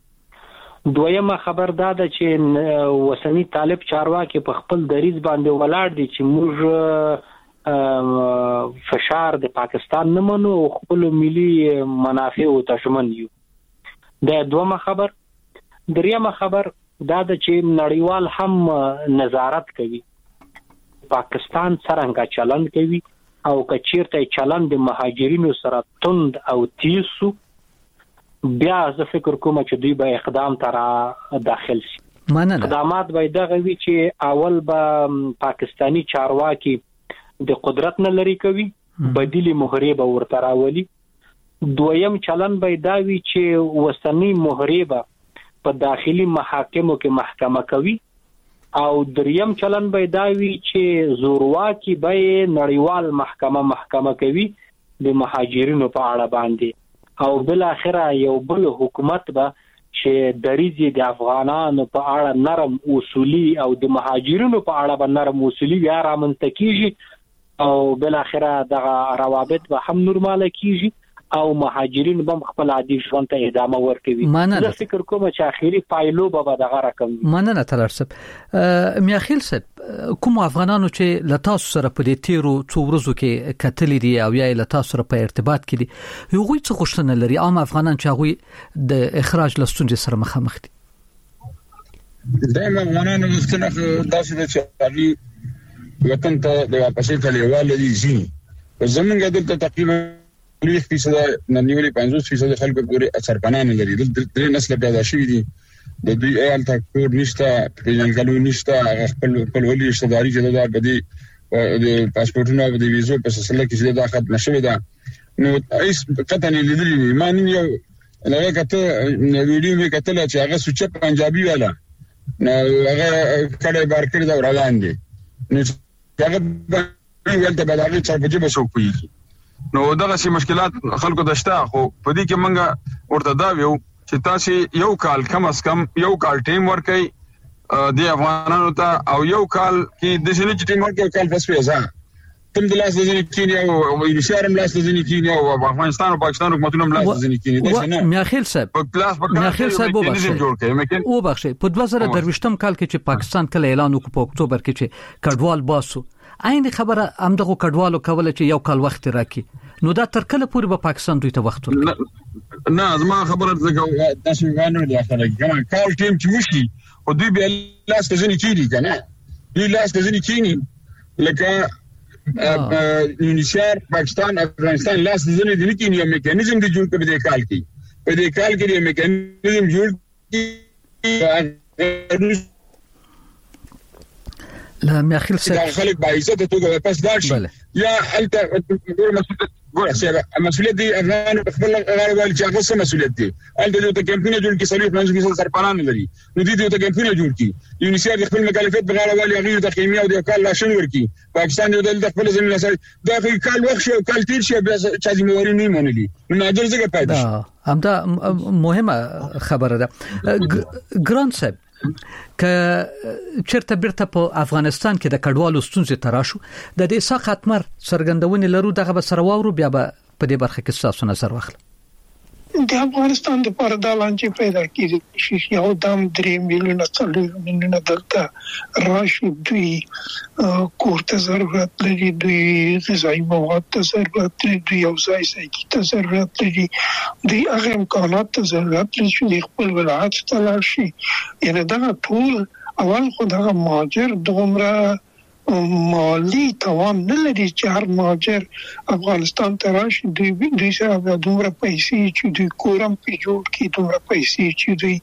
دویمه خبر دا ده چې وسنی طالب چارواکي په خپل دریز باندې ولاړ دي چې موږ فشار د پاکستان نه منو او خپل ملي منافع او تشمن یو دا دویمه خبر دریمه خبر دا ده چې نړیوال هم نظارت کوي پاکستان څنګه چلند کوي او کچیرته چلند د مهاجرینو سره توند او تیسو بیا زه فکر کوم چې دوی به اقدام تر داخل شي مننه اقدامات به دغه وی چې اول به پاکستانی چارواکي د قدرت نه لري کوي بدیلی مهره به ورته راولي دویم چلن به دا وی چې وسنی مهره به په داخلي محاکمو کې محکمه کوي او دریم چلن به دا وی چې زورواکي به نړیوال محکمه محکمه کوي د مهاجرینو په اړه باندې او بل اخره یو بل حکومت به چې دریزي د افغانانو په اړه نرم اصولي او د مهاجرینو په اړه به نرم اصولي یا رامنځته کیږي او بل اخره دغه روابط به هم نورماله کیږي او مهاجرین به خپل عادي ژوند ته ادامه ورکوي زه فکر کوم چې اخیری پایلو به دغه رقم مننه تلار صاحب میاخیل صاحب کوم افغانانو چې لتاسو سره په دې تیرو څو ورځو کې کتل دي او یا لتاسو سره په ارتباط کې دي یو غوي څه غوښتنه لري عام افغانان چې هغه د اخراج لستونجې سره مخامخ دي دایمه افغانانو مستنه داسې چې وطن ته د واپسې کلیوال دي زی زمونږ دلته تقریبا لوی فیصد ننیولي پنځوس فیصد خلکو پورې سرپناه لري د درې نسل پیدا شوی دي د دوی ایال تکور نشته پیژنګلو نشته خپل خپل ولي اشتداري چې دا بدی د پاسپورتونو د ویزو په سلسله کې چې دا خط نشوي دا نو ایس کتنې لیدلې ما نن یو لږه کته ویډیو می کتل چې هغه سوچ پنجابي والا نو هغه کله بار کړی دا وړاندې نو هغه ولته بداوی چې په جبه شو کوي نو دغه سي مشکلات خلکو دشته خو په دې کې منګه ورته دا ویو چې تاسو یو کال کم از کم یو کال ټیم ورکي د افغانانو ته او یو کال کې د سینې ټیم ورکي کال پس پیزا تم د لاس د ځینې کینیا او ویلشارم لاس د ځینې کینیا او افغانستان او پاکستان حکومتونو لاس د ځینې کینیا دا میاخیل صاحب په کلاس په میاخیل صاحب او بخښه په دوه زره درويشتم کال کې چې پاکستان کله اعلان وکړ په اکتوبر کې چې کډوال باسو عین خبره همدغه کډوالو کوله چې یو کال وخت راکې نو دا تر کله پورې به پاکستان دوی ته وخت ورکړي نه زما خبره زګو تاسو غواړئ د اخره کما کال ټیم چې وشي او دوی به لاس ته ځنی کیږي کنه دوی لاس ته ځنی کیږي لکه یونیسیار پاکستان افغانستان لاس ته ځنی د کینی یو میکانیزم دی جوړ کړی د کال کې په دې کال کې یو میکانیزم جوړ لا میاخیل سره خلک با عزت توګه پس دار شي یا حالت ګوره مسؤلیت دی افغان خپل غاړه چې هغه څه مسؤلیت دی ال د یو کمپینه جوړ کی صلیح منځ کې سرپران لري نو دې یو کمپینه جوړ کی یونیسیار خپل مکلفیت بغاړه والی هغه د کیمیا او د کال لاشن ورکی پاکستان یو د خپل زمينه سره دا کال وخت شو کال تیر شي بیا چې زمواري نه منلي نو ناجر څنګه پیدا شي همدا مهمه خبره ده ګران صاحب که چرته بیرته په افغانستان کې د کډوالو ستونزې تراشو د دې ساقط مر سرګندونې لرو دغه به سره واورو بیا به په دې برخه کې تاسو نظر واخلئ د افغانستان د پردالان چې پیدا کیږي چې یو دم درې میلیونه څلور میلیونه دلته راشي دوی کور ته ضرورت لري دوی غذایی مواد ته ضرورت لري دوی یو ځای سایکي ته ضرورت لري دوی هغه امکانات ته ضرورت لري چې خپل ولایت ته لاړ شي یعنی دا ټول اول خو دا مهاجر دومره مالی توان نه لري چې هر مهاجر افغانستان ته راشي دوی دوی سره د دومره پیسې چې دوی کورم په جوړ کې دومره پیسې چې دوی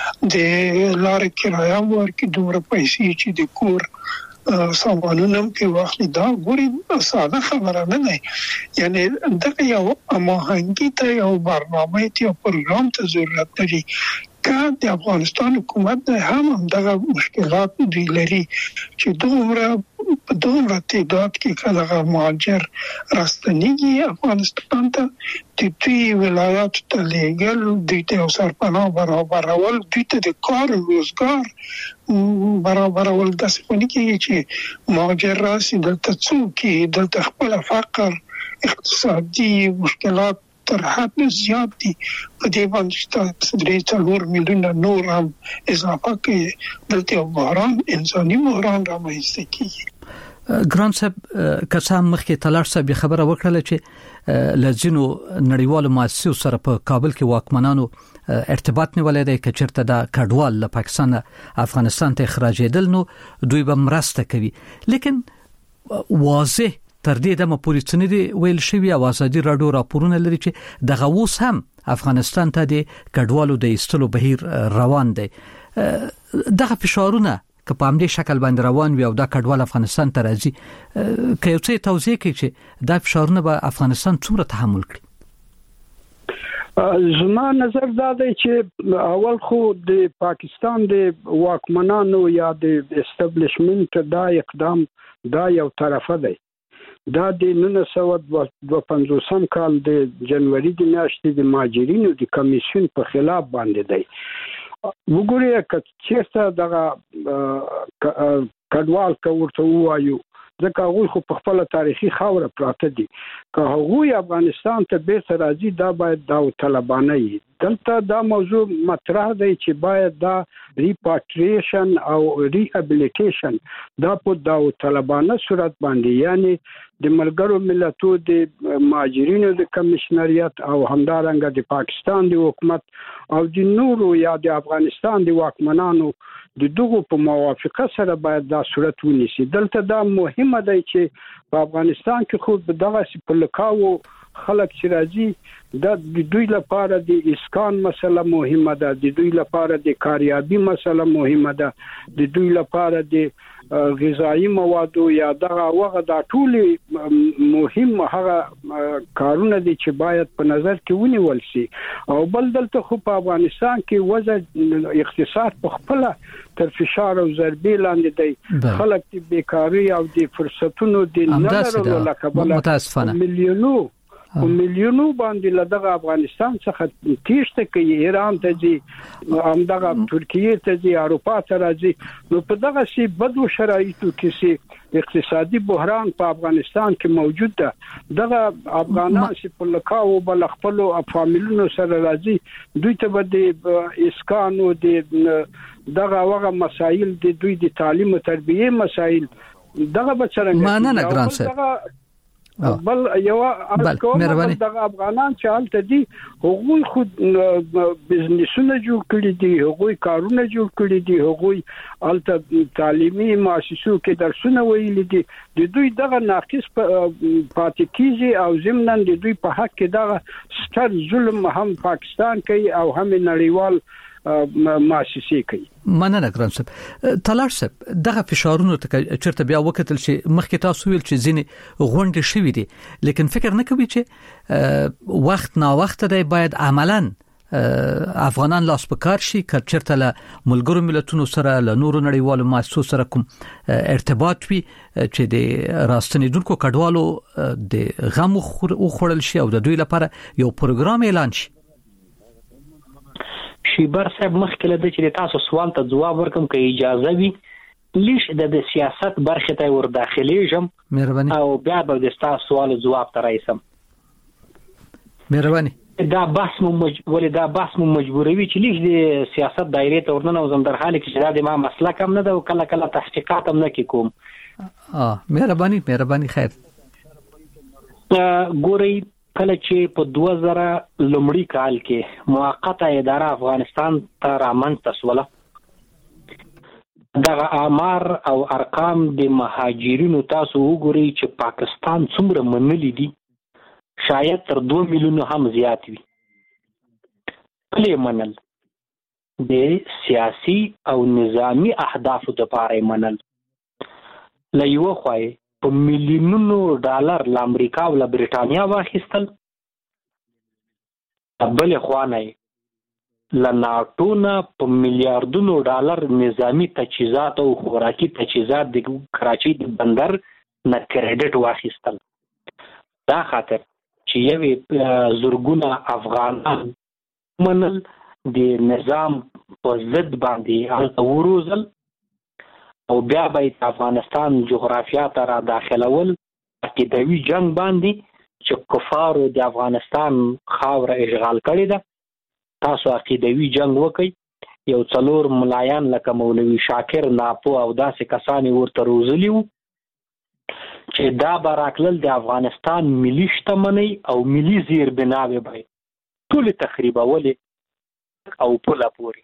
د لارې کرایه ورکړي دومره پیسې چې د کور سامانونه په وخت دا ګوري ساده خبره نه ده یعنی دغه یو اماهنګي ته یو برنامه ته یو پروګرام ته ضرورت لري که د افغانستان حکومت هم دغه مشکلات دی لري چې دومره په دومره تعداد کې کله مهاجر راستنیږي افغانستان ته د دوی ولایت ته لېږل دوی ته سرپناه برابرول دوی ته د کار روزګار برابرول داسې پنې کې چې مهاجر راسي دلته څوک دلته خپل فقر اقتصادي مشکلات تر حد زیات دي په دې باندې چې درې څلور میلیونه نور هم اضافه کوي دلته بحران انساني بحران رامنځته کیږي ګران صاحب کسان مخکې تلاش صاحب خبره وکړه چې لزینو نړیوالو مؤسسو سره په کابل کې واکمنانو ارتباط نیولای دی چې چیرته د کډوال له پاکستان افغانستان ته اخراجېدل نو دوی به مرسته کوي لیکن واضح تر دې دمه پورې څنګه دی ویل شوی او ازادي رادیو راپورونه لري چې دغه اوس هم افغانستان ته د کډوالو د ایستلو بهیر روان دی دغه فشارونه که په همدې شکل باندې روان وي او د کډوال افغانستان ته راځي که یو څه توضیح کوي چې دا فشارونه به افغانستان څومره تحمل کړي زما نظر دا دی چې اول خو د پاکستان د واکمنانو یا د استابلیشمنت دا اقدام دا یو طرفه دی دا د نولس سوه دوه پنځوس کال د جنوري د میاشتې د مهاجرینو د کمیسیون په خلاف باندې دی وګورئ چې چیرته دغه کډوال کا ورته وایو ځکه هغه خو په خپل تاریخي خاوره پراته دي که هغه افغانستان ته به راځي دا باید دا طلبانه وي دلته دا موضوع مطرح دی چې باید دا ریپاټریشن او ریهابلیټیشن دا په دا طلبانه صورت باندې یعنی د ملګرو ملتو د مهاجرینو د کمشنریت او همدارنګه د پاکستان د حکومت او د نورو یا د افغانستان د واکمنانو د دغه په موافقه سره باید دا صورت ونیسي دلته دا مهمه دی چې په افغانستان کې خو دغه په لکاو خلک چې راځي د دوی لپاره د اسکان مسله مهمه ده د دوی لپاره د کاریابی مسله مهمه ده د دوی لپاره د غذایی موادو یا دغه وغه د ټول مهم هغه کارونه دي چې باید په نظر کې ونیول شي او بل دلته خو په افغانستان کې وضع اقتصاد په خپل تر فشار او ضربې لاندې دی خلک د بیکاری او د فرصتونو د نلرلو لکه متاسفانه میلیونو او میلیونو باندې لدغه افغانستان څخه تیښته کوي ایران ته ځي همدغه ترکیه ته ځي اروپا ته راځي نو په دغه سي بدو شرایطو کې سي اقتصادي بحران په افغانستان کې موجود ده دغه افغانان چې په لکاو بل خپل فامیلونو سره راځي دوی ته به اسکانو د دغه وغه مسایل د دوی د تعلیم او تربیه مسایل دغه بچرنګ مانه نه ګران صاحب بل یو ارکوم دغه افغانان چې حالت دي هغوی خود بزنسونه جوړ کړی دي هغوی کارونه جوړ کړی دي هغوی الته تعلیمي مؤسسو کې درسونه ویل دي د دوی دغه ناقص پاتې کیږي او ضمناً د دوی په حق کې دغه ستر ظلم هم پاکستان کوي او هم نړیوال مؤسسې کوي. مننه ګران صاحب. طلال صاحب دغه فشارونو ته چیرته بیا وکتل چې مخکې تاسو ویل چې ځینې غونډې شوې دي لیکن فکر نه کوي چې وخت نا وخت دی باید عملاً افغانان لاس پکار شي که چیرته له ملګرو ملتونو سره له نورو نړیوالو مؤسسو سره کوم ارتباط وي چې د راستنیدونکو کډوالو د غم خوړل شي او د دوی لپاره یو پروګرام اعلان شي. شیبر صاحب مخکې له دې چې تاسو سوال ته جواب ورکم که اجازه وي لیش د سیاست برخه ته ور داخلي جم مهرباني او بیا به د تاسو سوال جواب ته راځم. مهرباني. دا بحث مو مجبوري دا بحث مو مجبوروي چې لیش د سیاست دایره ته ورننه او زم در حال کې چې دا د ما مسله کم نه ده او کله کله تحقیقات هم نه کوم. اه مهرباني مهرباني خیر. ګوري کله چې په دوه زره لومړي کال کې موقته اداره افغانستان ته رامنځته شوله دغه آمار او ارقام د مهاجرینو تاسو وګورئ چې پاکستان څومره منلي دي شاید تر دوه میلیونه هم زیات وي. کله منل د سیاسي او نظامی اهدافو لپاره منل له یو خوای په میلیونونو ډالر ل امریکا او ل برېټانیا واخیستل بل خوانه ل ناتو نه په میلیارډونو ډالر نظامی تجهیزات او خوراکي تجهیزات د کراچۍ د بندر نه کریډټ واخیستل. دا خاطر چې یوې زورګونه افغانان منل د نظام په ضد باندې هلته وروزل او بیا به افغانستان جغرافیا ته را داخلول عقیدوي جنگ باندې چې کفارو د افغانستان خاوره اشغال کړې ده. تاسو عقیدوي جنگ وکړئ یو څلور ملایان لکه مولوي شاکر ناپو او داسې کسان ورته روزلي وو چې دا براکلل د افغانستان ملي شتمنۍ او ملي زیربناوې به ټول تخریبولې او پوله پوري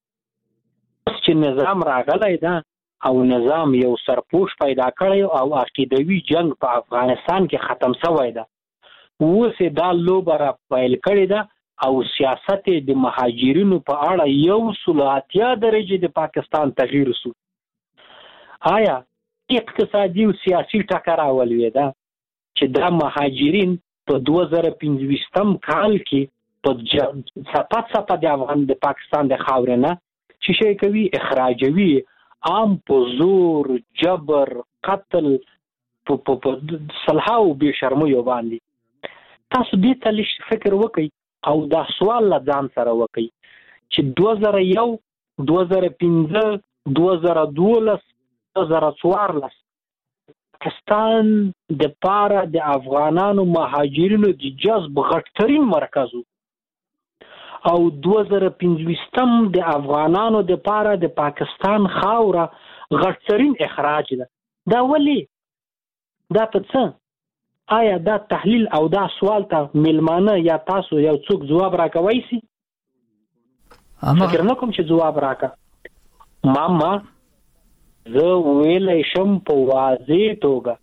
چې نظام راغلی ده او نظام یو سرپوش پیدا کړی او عقیدوي جنگ په افغانستان کې ختم شوی ده. اوس دا لوبه را پیل کړې ده او سیاست د مهاجرینو په اړه یو سل اتیا درجه د پاکستان تغییر شو. آیا اقتصادي او سیاسي ټکر راولوي ده چې دا مهاجرین په دوه زره پنځه کال کې په صفات صفات د افغان د پاکستان د خاورې نه چې شي کوي اخراجوي عام په زور جبر قتل په په صلحاو به شرمو باندې. تاسو دې ته لږ فکر وکړئ او دا سوال لا ځان سره وکړئ چې دوه زره یو دوه زره پنځه دوه زره دولس دوه زره څوارلس پاکستان د پاره د افغانانو مهاجرینو د جذب غټترین مرکز او دوه زره پنځه د افغانانو د پاره د پاکستان خاوره غټترین اخراج ده. دا ولی دا څه آیا دا تحلیل او دا سوال ته ملمانه یا تاسو یو څوک جواب راکوي سي؟ فکر نه کوم چې جواب راکا. ماما زه ویلای شم په واضح توګه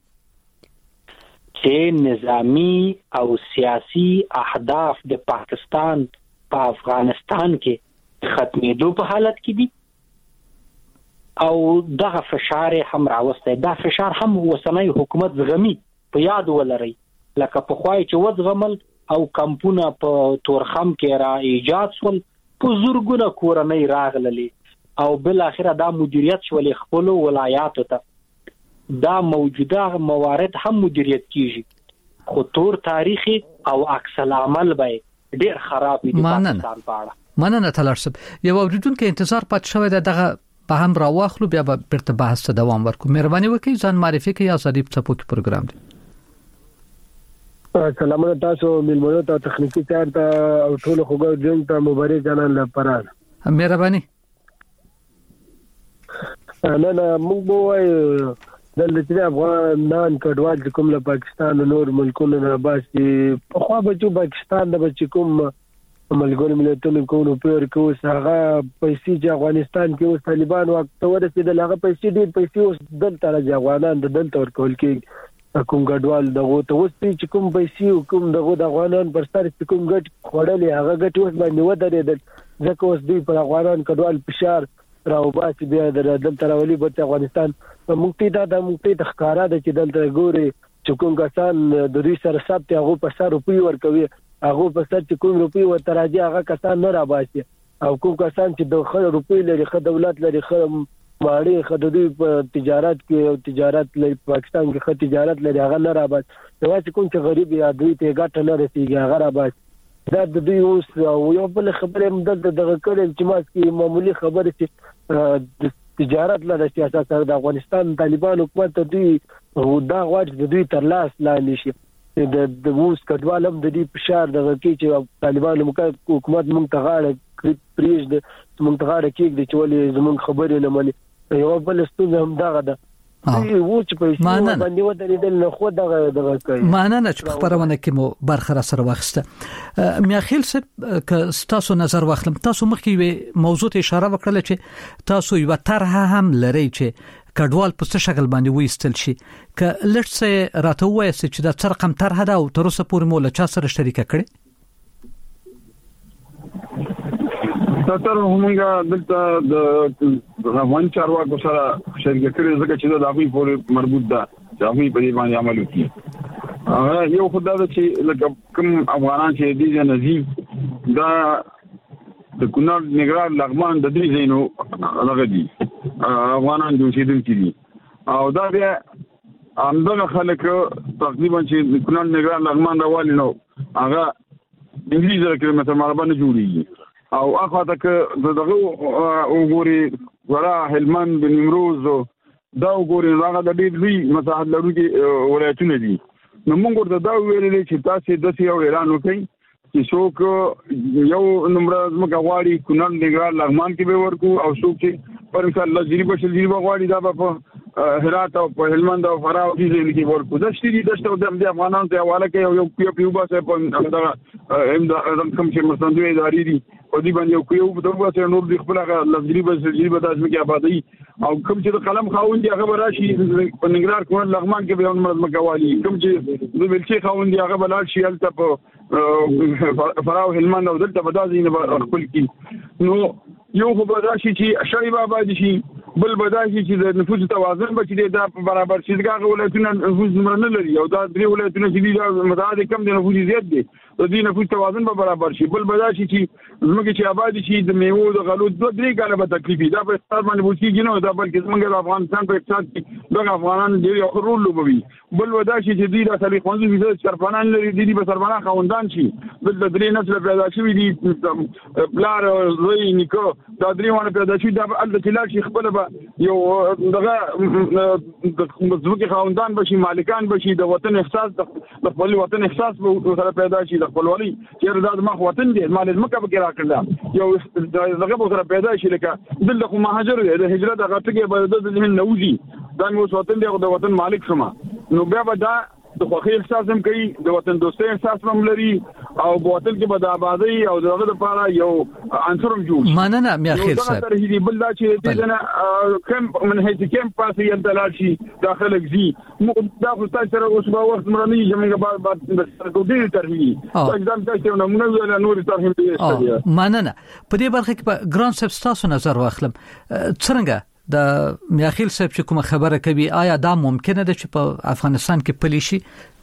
چې نظامی او سیاسی اهداف د پاکستان په افغانستان کې ختمېدو په حالت کې دي او دغه فشار هم راوسته. دا فشار هم وسنۍ حکومت زغمي په یاد ولرئ لکه په خوای چې وځغمل او کمپونه په تورخم کې را ایجاد شول په زورګونه کورنۍ راغللې او بل اخره دا مدیریت شول خپل ولایاتو ته. دا موجوده موارد هم مدیریت کیږي خو تور تاریخي او عکس العمل به ډیر خراب دي پاکستان په اړه. مننه تلارسب. یو اوریدونکو انتظار پات شوی دغه په هم راواخلو بیا به پرته بحث ته دوام ورکو. مهرباني وکړئ ځان معرفي کړئ. ازادي څپو کې پروګرام دی. سلامونه تاسو ملمنو ته تخنیکی کار ته او ټول خوګو جون ته مبارک جنان لپاره. مهرباني. نه نه موږ وای دلته افغانان کډوال کوم له پاکستان او نور ملکونو نه باسي په خوا بچو پاکستان د بچ کوم ملګرو ملتونو کوو پیر کوو هغه پیسې چې افغانستان کې اوس طالبان وخت ورسېدل هغه پیسې ډېر پیسې اوس دلته راځي افغانان د دلته ورکول کې کوم ګډوال دغه ته اوس چې کوم پیسې کوم دغه د افغانان پر سر کوم ګټ خړلې هغه ګټ اوس باندې ودرېدل ځکه اوس دوی پر افغانان کډوال فشار راوباسي بیا د دلته راولي په افغانستان موږ ته دا موږ ته ښکارا د چې دلته ګوري چې کوم کسان د دوی سره ثبت هغه په سر روپی ورکوي هغه په سر چې کوم روپی و تراجي هغه کسان نه راباسي او کوم کسان چې د خل روپی لري خ دولت لري خ ماړي خ د دوی په تجارت کې او تجارت لري پاکستان کې خ تجارت لري هغه نه راباسي دا چې کوم چې غریب یا دوی ته ګټه نه رسیږي هغه راباسي دا د دوی اوس یو بل خبره مدد دغه کړي چې ماس کې معمولی خبره چې تجارت لري سیاست سره د افغانستان طالبان حکومت ته دوی دا غواړي د دوی تر لاس لاندې شي د د اوس کډوالم د دې فشار دغه کې چې طالبان حکومت مونږ ته غاړه پریږ د مونږ ته غاړه کې د چولې زمونږ خبرې نه ملي یو بل ستونزه هم دغه ده و چې په اسمه باندې ودرېدل نه خو دغه دغه کوي معنی چې خبرونه کې مو برخه سره واخسته میاخیل صاحب ک تاسو نظر واخلم تاسو مخکې موضوع ته اشاره وکړه چې تاسو یو طرح هم لري چې کډوال په څه شکل باندې وېستل شي ک لږ راته وایي چې دا څه رقم طرح ده او تر اوسه پورې مو له چا سره شریک کړي تاسو همغه دلته د افغان چارواکو سره شریک کړي ځکه چې دا غوي پورې مربوط ده چې هغه په دې باندې عمل وکړي هغه یو خدای چې لکه کوم افغانان چې دې نزي دا د کونړ نګران لغمان د دې زینو هغه دي افغانان د اوسیدونکو دي او دا بیا همدغه خلک تقریبا چې کونړ نګران لغمان راوالي نو هغه انګلیسي سره کې مثلا مربانه جوړیږي او اخوا ته دغه وګوري ورا هلمند نیمروز دا وګوري هغه د دې لوی مساحت لرونکي ولایتونه دي نو موږ ورته دا ویلې چې تاسو د سیاو اعلان وکړئ چې څوک یو نمبر زموږ غواړي کونړ نګران لغمان کې به ورکو او څوک چې پر ان شاء الله جریبه شل جریبه غواړي دا په هرات او په هلمند او فراه کې کې ورکو د شتي د شتو د افغانانو ته حواله کوي یو پیو پیو باسه په دا ام دا کوم چې مرستندوی ادارې دي او دی باندې یو پیو په توګه نور د خپل هغه جریبه شل جریبه د ازمکه آبادی او کوم چې د قلم خاوند هغه راشي په نګران کونړ لغمان کې به هم مکوالي کوم چې د بلچي خاوند هغه بلال شي الته په فراه او هلمند او دلته په دازینه خپل کې نو یو خو به راشي چې شری بابا دي شي بل بدایي چې د نفوذ توازن به چې دا برابر شي دغه ولایتونه نفوذ نه لري او دا درې ولایتونه چې دي متعدد کم د نفوذ زیات دي د دې نفوذ توازن به برابر شي بل بدایي چې زموږ چې آبادی شي د میوه د غلو دوه درې کاله به تکلیف دا په اقتصاد باندې وځي نه دا بلکې زموږ د افغانستان په اقتصاد کې دغه افغانان ډېر یو رول لوبوي بل بدایي چې دې د اصلي خوندې فیصد سرپنان لري دې په سرپنان خوندان شي د درې نسل پیدا شوی دي بلار زوی نیکو دا درې ونه پیدا شي دا د تلل شي خپل به یو دغه د ځمکې خاوندان بشي مالکان بشي د وطن احساس د خپل وطن احساس به سره پیدا شي د خپلوالي چې دا د مخ وطن دی مال ځمکه به کې راکړه یو دغه به سره پیدا شي لکه دلته مهاجر دی د هجرت هغه ټکی به د ذهن نوځي دا مو وطن دی د وطن مالک شمه نو بیا به دا د خوخي احساس هم کوي د وطن دوستۍ احساس هم لري او په وطن کې به د آبادی او دغه لپاره یو عنصر هم جوړ مننه میاخیل صاحب دا ترهیدي بل دا چې دې نه کم من هیڅ کم پاسې انتلال شي داخله گزي دا خو تاسو سره اوس په وخت مرني چې موږ بعد د ډېر ترهیدي اګزام تاسو نو موږ له نور ترهیدي مننه په دې برخه کې ګران صاحب تاسو نظر واخلم څنګه د میاخیل صاحب چې کوم خبره کوي آیا دا ممکنه ده چې په افغانستان کې پلی شي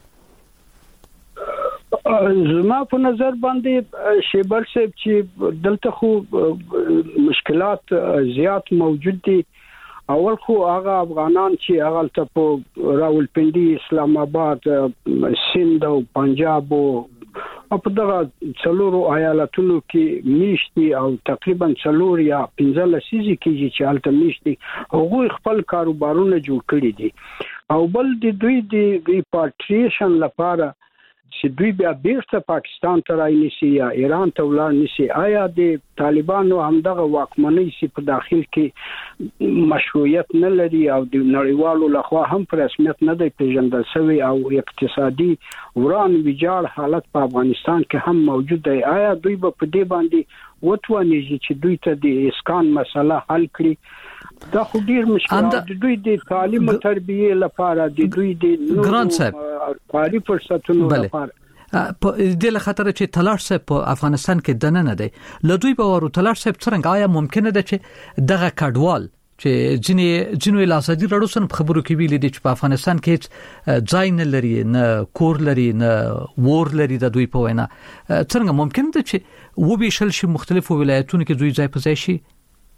زما په نظر باندې شیبل صاحب چې دلته خو مشکلات زیات موجود دي اول خو هغه افغانان چې هغه ته په راولپنډي اسلام آباد سند او پنجاب او په دغه څلورو ایالتونو کې میشتي او تقریبا څلور یا پنځه لسیزې کې چې الته میشتي هغه خپل کاروبارونه جوړ کړی دي او بل د دوی د ریپاټریشن لپاره چې دوی بیا بیرته پاکستان ته راځي یا ایران ته ولاړ نشي آیا د طالبانو همدغه واکمنۍ سي په داخل کې مشروعیت نه لري او د نړیوالو لخوا هم په رسمیت نه دی پیژندل شوی او اقتصادي وران ویجاړ حالت په افغانستان کې هم موجود دی آیا دوی په دې باندې وتوانیږي چې دوی ته د اسکان مسله حل کړي دا خو ډیر مشکل د دوی د تعلیم او تربیه لپاره د دوی د ګران صاحب کاري فرصتونو لپاره په دې خاطر چې تلاش صاحب په افغانستان کې دنه نه دی لدوی به ورو تلاش صاحب څنګه آیا ممکنه ده چې دغه کډوال چې جنې جنوي لاسدي رړو سن خبرو کې ویل دي چې په افغانستان کې ځای نه لري نه کور لري نه ور لري د دوی په وینا څنګه ممکن ده چې و به شل شي مختلفو ولایتونو کې دوی ځای په ځای شي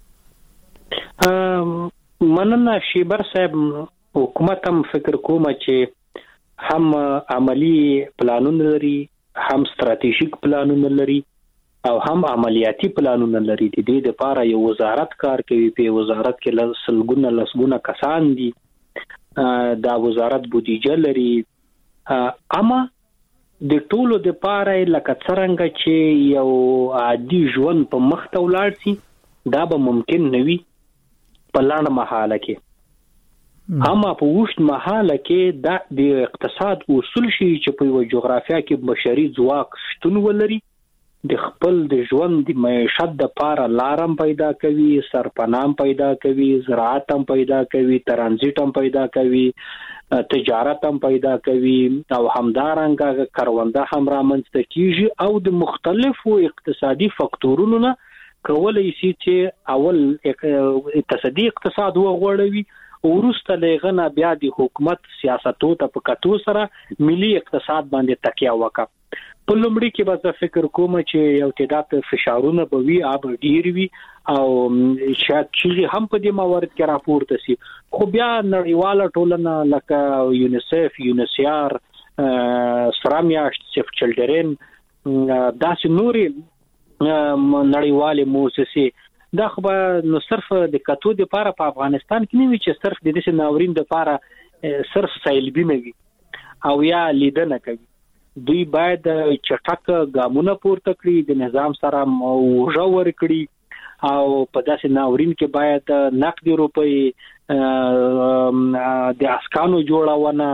مننه شیبر صاحب حکومت هم فکر کوم چې هم عملی پلانونه لري هم ستراتیژیک پلانونه لري او هم عملیاتي پلانونه لري د دې لپاره یو وزارت کار کوي په وزارت کې لسلګونه لسګونه کسان دي دا وزارت بودیجه لري اما د ټولو لپاره لکه څنګه چې یو عادي ژوند په مخ ته ولاړ شي دا به ممکن نه وي په لاندې مرحله کې اما په وښت مرحله کې دا د اقتصاد اصول شي چې په یو جغرافیا کې بشري ځواک شتون ولري د خپل د ژوند د معیشت د لپاره لارم پیدا کوي سرپنام پیدا کوي زراعت هم پیدا کوي ترانزیت هم پیدا کوي تجارت هم پیدا کوي او همدارنګه کرونده هم رامنځته کیږي او د مختلفو اقتصادي فاکتورونو نه کولای شي چې اول اقتصادي اقتصاد وغوړوي ورسته لغنه بیا د حکومت سیاستو ته په کتو سره ملي اقتصاد باندې تکیه وکړه په لومړي کې به فکر کوم چې یو تعداد فشارونه به وي اب ډیر وي او شاید چې هم په دې موارد کې راپورته شي خو بیا نړیواله ټولنه لکه یونیسف یونیسیار سرامیاشت سیف چلډرن داسې نوري نړیواله موسسې دا خو نو صرف د کتو د لپاره په افغانستان کې نه وی چې صرف د دې ناورین د لپاره صرف سیلبي نه وي او یا لیدنه کوي دوی باید چټک ګامونه پورته کړي د نظام سره موجور کړي او په داسې ناورین کې باید نقد روپی د اسکانو جوړونه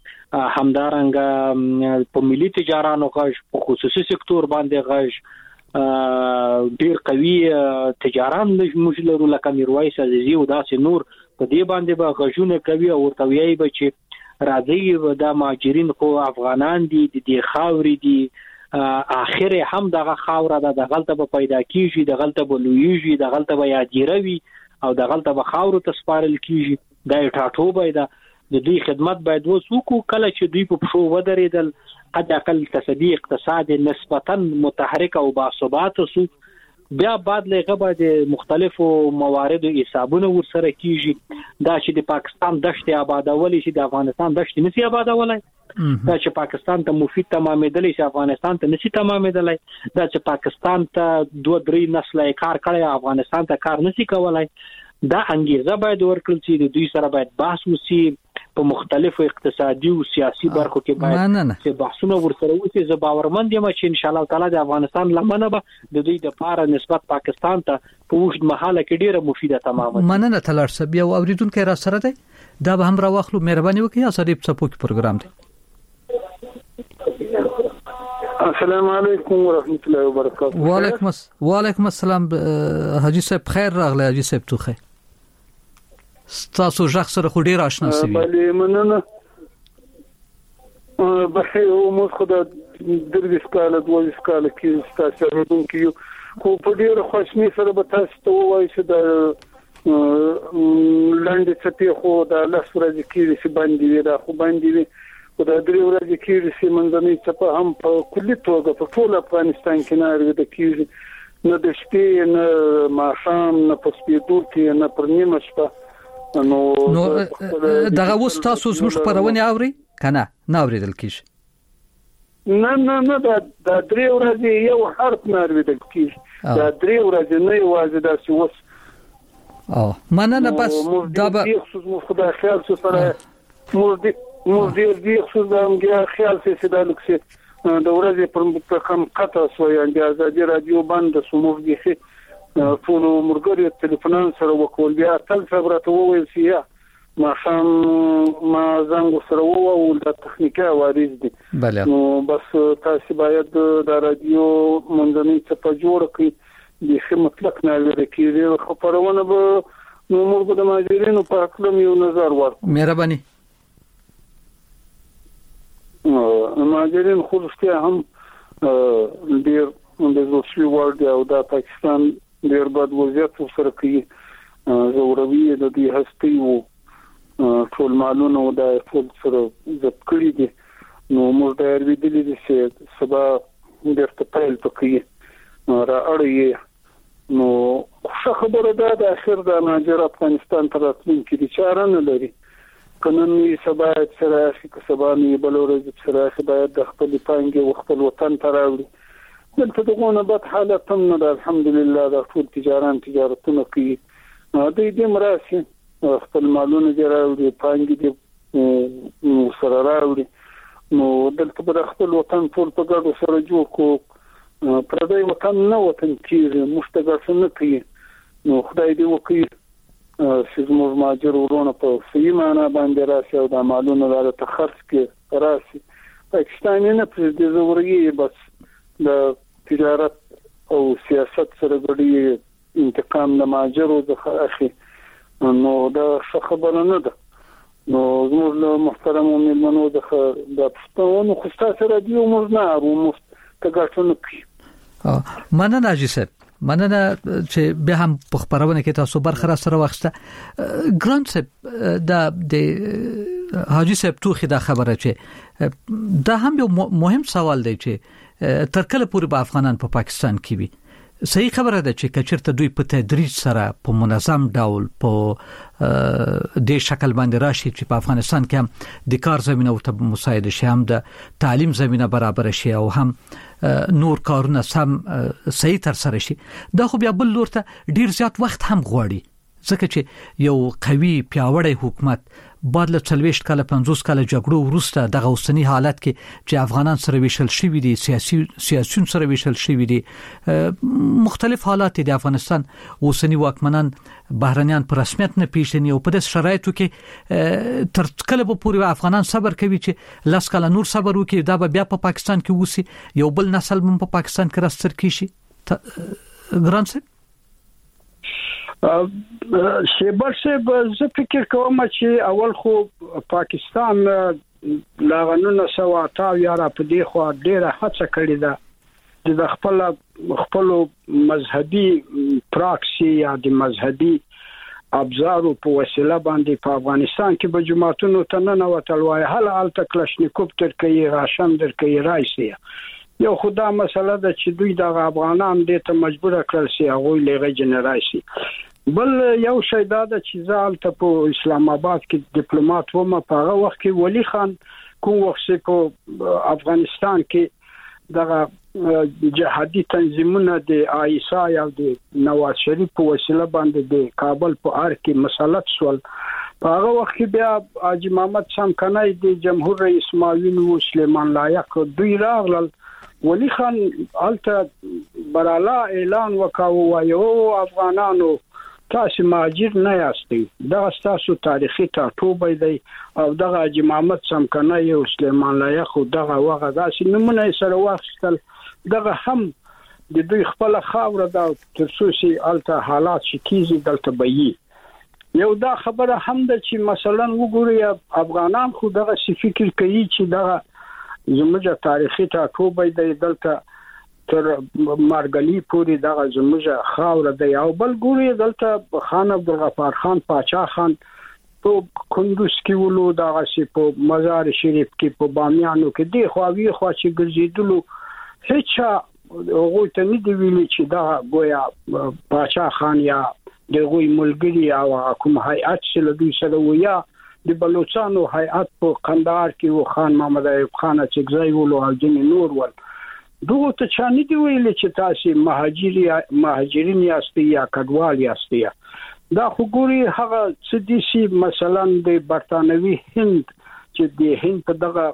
همدارنګه په ملي تجارانو غږ په خصوصي سکتور باندې غږ ډیر قوي تجاران مشلرو لکه میرویس عزیزي او داسې نور په دې باندې به غږونه کوي او ورتویي به چې راځي د مهاجرین خو افغانان دي د دې خاورې دي اخر هم دغه خاوره د غلطه به پیدا کیږي د غلطه به لویږي د غلطه به یادیروي او د غلطه به خاورو ته سپارل کیږي دا ټاټوبه ده د دوی خدمت باید وسوکو کله چې دوی په پښو ودرېدل حد اقل تصدی اقتصاد نسبتا متحرک او باثبات سو بیا بعد لغه باید مختلفو موارد او حسابونه ورسره کیږي دا چې د پاکستان دشت آبادولې چې د افغانستان دشت نسی آبادولای دا چې پاکستان ته مفید تمامېدلې چې افغانستان ته نسی تمامېدلای دا چې پاکستان ته دوه درې نسلې کار کړی افغانستان ته کار نسی کولای دا انګیزه باید ورکړل چې د دوی سره باید بحث وسی په مختلفو اقتصادي او سیاسي برخو کې باید چې بحثونه ورسره وشي زه باورمند یم چې ان شاء الله تعالی د افغانستان لمنه به د دوی د پاره نسبت پاکستان ته په وښت مرحله کې ډیره مفیده تمامه مننه تلار صاحب یو اوریدونکو را سره دی دا به هم را واخلو مهرباني وکړئ اسری په سپوک پروګرام دی السلام علیکم ورحمت الله وبرکاته وعلیکم وعلیکم السلام حاجی صاحب خیر راغلی حاجی صاحب توخه تاسو ځخ سره خو ډیر آشنا سوي بلې مننه به یو مو خدای درې سکاله دوه سکاله کې تاسو ورونکو خو په ډیر خوشني سره به تاسو ته وایي چې د لاندې څپې خو د لاس ورځې کې چې باندې وي دا خو باندې وي او د درې ورځې کې چې منځنۍ څپه هم په کلي توګه په ټول افغانستان کې نه لري د کېږي نه د شپې نه ماښام نه په سپېدو کې نه پر نیمه شپه نو دغه وس تاسو زموږ پرونه اوري کنه نه اوریدل کیږي نه نه نه دا د درې ورځې یو حرف نه اوریدل کیږي دا درې ورځې نه یوازې دا څه وس او مننه بس دا به خصوص مو خدای خیال څه سره مو دې مو دې دې خصوص دا موږ خیال څه دا لکه د ورځې پر کم قطع سوې اندازه د رادیو باندې سمو دي فونو مرګري ټلیفون سره وکول بیا تل خبرته وویل چې یا ما شام ما زنګ سره وو د تخنیکي وارد دي نو بس تاسو باید د رادیو منځنۍ څخه جوړ کړئ د مطلق نه لري کېږي خو پرونه به نو موږ د مهاجرینو په اړه یو نظر ورکړو. مهرباني. مهاجرین خو رښتیا هم ډېر د روسي ورډ او د پاکستان ډېر بد وضعیت سره کوي. زوروي د دې هستي وو ټول مالونه د ټول سره ضبط کړی دي. نو موږ د اړ ویلي دي چې سبا ډېر ته پیل پکې را اړي. نو څه خبره ده د اخر د مهاجر افغانستان تر راتلونکي دي چاره نه لري. قانوني سبا سره چې سبا نه بلورځ سره باید د خپل پانګې او خپل وطن ته راوړي. دلته دغه بد حالت هم نه ده الحمدلله. د ټول تجاران تجارتونه کوي د دې مراسي خپل مالونه راوړي پانګې دې سره راوړي. نو دلته به خپل وطن ټول په ګډو سره جوړ کو. پردی وطن نه وطن کیږي مشتګر نه کوي. نو خدای دې وکړي چې زموږ مهاجر ورونه په صحیح معنا باندې راشي او د مالونو لپاره تخرج کې راشي. پاکستاني نه پر دې زوري بس د تجارت او سیاست سره غړي انتقام د مهاجرو د اخی. نو دا څه خبره نه ده. نو زموږ محترم مېلمنو د د پښتون خو ستاسو رادیو موږ نه او مفت تګاټونه کوي. مننه حاجی صاحب. مننه چې به هم په خبرونه کې تاسو برخه سره واخسته. ګران صاحب د حاجی صاحب توخي دا خبره چې دا هم یو مهم سوال دی چې تر کله پورې به افغانان په پا پاکستان کې وي. صحیح خبره ده چې کچرته دوی په تدریج سره په منظم ډول په د شکل باندې راشي چې په افغانستان کې هم د کار زمينه او ته مساعده شي، هم د تعلیم زمينه برابر شي او هم نور کارونه سم صحیح تر سره شي. دا خو بیا بل لور ته ډیر زیات وخت هم غواړي ځکه چې یو قوي پیاوړی حکومت بعد له څلويشت کاله پنځوس کاله جګړو وروسته دغه اوسنی حالت کې چې افغانان سره ویشل شوی دي، سیاسي سیاسيون سره ویشل شوی دي، مختلف حالات د افغانستان اوسنی واکمنان بهرنیان په رسمیت نه پیژني او په دې شرایطو کې تر کله به پورې افغانان صبر کوي چې لاس کاله نور صبر وکړي دا به بیا په پاکستان کې وسی یو بل نسل هم په پاکستان کې راستر کیږي. ګران صاحب شیبر صاحب زه فکر کوم چې اول خو پاکستان لا غنونه سوا تا یاره په دی خو ډیره هڅه کړې ده د خپل خپل مذهبي پراکسي یا د مذهبي ابزارو په وسیله باندې په افغانستان کې به جماعتونو ته نه وتل وای هل ال تکلشنیکوب تر کې راشن در کې رایسي. یو خدا مسله ده چې دوی د افغانان دې ته مجبور کړل سي هغه لغه جنراسي. بل یو شی دا ده چې ځال ته په اسلام آباد کې ډیپلوماټ ومه په هغه وخت کې ولی خان کوم وخت په افغانستان کې دغه جهادي تنظیمونه د آیسا یا د نواز شریف په وسیله باندې د کابل په ار کې مسلط شول. په هغه وخت کې بیا حاجی محمد شام کنای د جمهور رئیس معاون و سلیمان لایق دوی راغلل. ولی خان الته برالا اعلان وکاو وایو افغانانو تاسو مهاجر نه یاستئ، دا تاسو تاریخي ټاټوبه دی او دغه حاجی محمد شام کنای او سلیمان لایق دغه وغه داسې نمونه سره واخستل. دغه هم د دوی خپل خاور دا ترڅوسي الته حالات شکیزي دلته بي. یو دا خبره هم ده چې مثلا وګورئ افغانان خو دغه فکر کوي چې دغه زموږه تاریخي ټاټوبه دی دلته تر مارګلی پوری دغه زموږه خاور دی. او بل ګوري دلته خان عبدالغفار خان پاچا خان په کندوز کې ولو دغه سی په مزار شریف کې په بامیانو کې دی خواوی خوا چې ګرځیدلو هیڅ هغه ته نه دی ویلي چې دا گویا پاچا خان یا دغه ملګری او کوم هیئت سره دوی سره ویا د بلوچستان هیئت په قندهار کې و خان محمد ایوب خان چې ځای ولو او جن نور ول دوه ته چانه دی ویل چې تاسو مهاجری مهاجرین یاستئ یا کډوال یاستئ. دا خو ګوري هغه څه دي چې مثلا د برتانوي هند چې د هند په دغه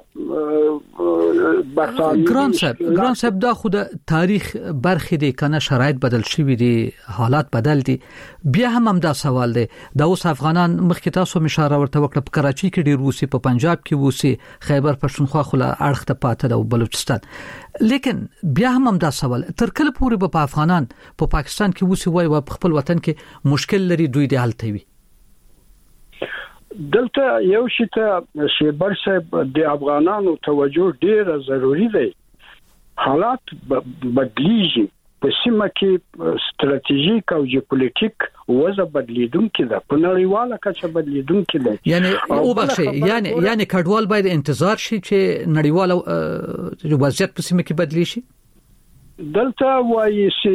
ګران صاحب ګران صاحب دا خو د تاریخ برخې دي کنه شرایط بدل شوي دي حالات بدل دي بیا هم هم دا سوال دی دا اوس افغانان مخکې تاسو اشاره ورته وکړه په کراچي کې ډیر وسی په پنجاب کې وسی خیبر پښتونخوا خو له اړخ ته پاتې او بلوچستان لیکن بیا هم هم دا سوال تر کله پورې په افغانان په پا پاکستان کې وسی وای او خپل وطن کې مشکل لري دوی د حل توي دلته یو شی ته شیبر صاحب د افغانانو توجه ډیره ضروری دی حالات بدلیږي په سیمه کې ستراتیژیک او جیوپولیټیک وضع بدلیدونکې ده په نړیواله کچه بدلیدونکې ده یعنی او بخښي یعنی یعنی کډوال باید انتظار شي چې نړیواله وضعیت په سیمه کې بدلی شي دلته وایي چې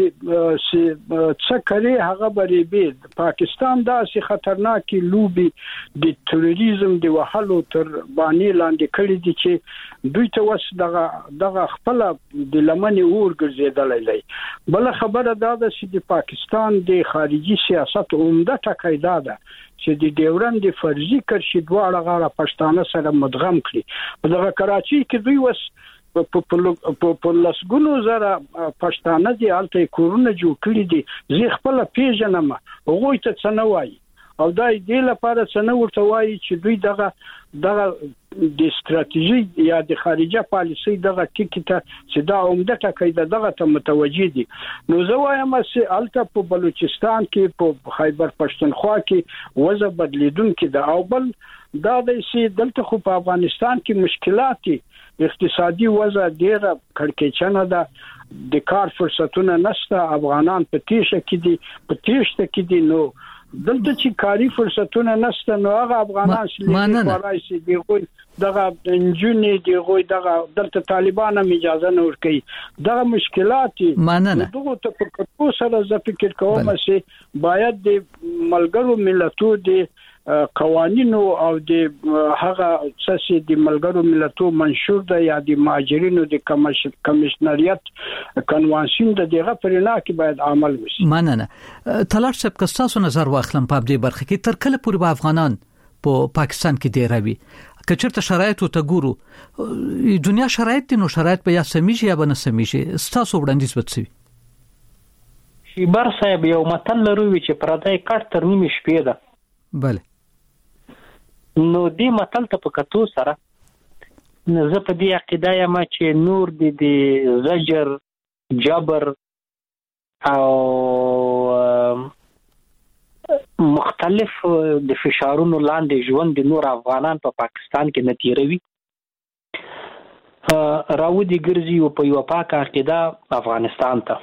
څه کوي هغه بری به پاکستان داسې خطرناکي لوبي د تروریزم د وحلو تر باندې لاندې کړی دي چې دوی ته وس دغه دغه خپل د لمنې اور ګرځیدلای دی بل خبره دا ده چې د پاکستان د خارجي سیاست عمده ټکی دا ده چې د ډیورند فرضي کرشي دواړه غاړه پښتانه سره مدغم کړي په دغه کراچي کې دوی وس په په لسګونو زره پښتانه دي الته کورونه جوړ کړی دي زه خپل پیژنم هغه ته څه نه وایي او دا دې لپاره څه نه ورته وایي چې دوی دغه دغه د ستراتیژي یا د خارجه پالیسي دغه ټکی ته چې دا عمده ټکی دغه ته متوجي دي نو زه وایم چې الته په بلوچستان کې په خیبر پښتونخوا کې وضع بدلیدونکې ده او بل دا د سي دلته خو په افغانستان کې مشکلات اقتصادي وضع ډیره کړکېچنه ده د کار فرصتونه نشته افغانان په تیشه کې دي په تیشته کې دي نو دلته چې کاری فرصتونه نشته نو هغه افغانان چې ورای سي دیغوي دغه انجونی دیغوي دغه دلته طالبان هم اجازه نه ورکړي دغه مشکلات دغه ته په کتو سره زه فکر کوم چې باید د ملګرو ملتونو د قوانینو او د هغه اساسي د ملګرو ملتونو منشور ده یا د مهاجرینو د کمشنریت کنوانسیون د دغه پرنا کې باید عمل وشي مننه تلاش صاحب کستاسو نظر واخلم په دې برخه کې تر کله پورې افغانان په پاکستان کې دی راوي کچرته شرایط او ته ګورو دنیا شرایط نو شرایط به یا سميږي یا به نه سميږي ستاسو وړاندیز وڅوي شیبر صاحب یو متل لري چې پردای کټ تر نیمه شپې ده بله نو دې متل ته په کتو سره زه په دې عقیده یم چې نور د زجر جبر او مختلف د فشارونو لاندې ژوند د نور افغانان په پا پاکستان کې نتیروي راودي ګرځي او په یو پاکه عقیده افغانستان ته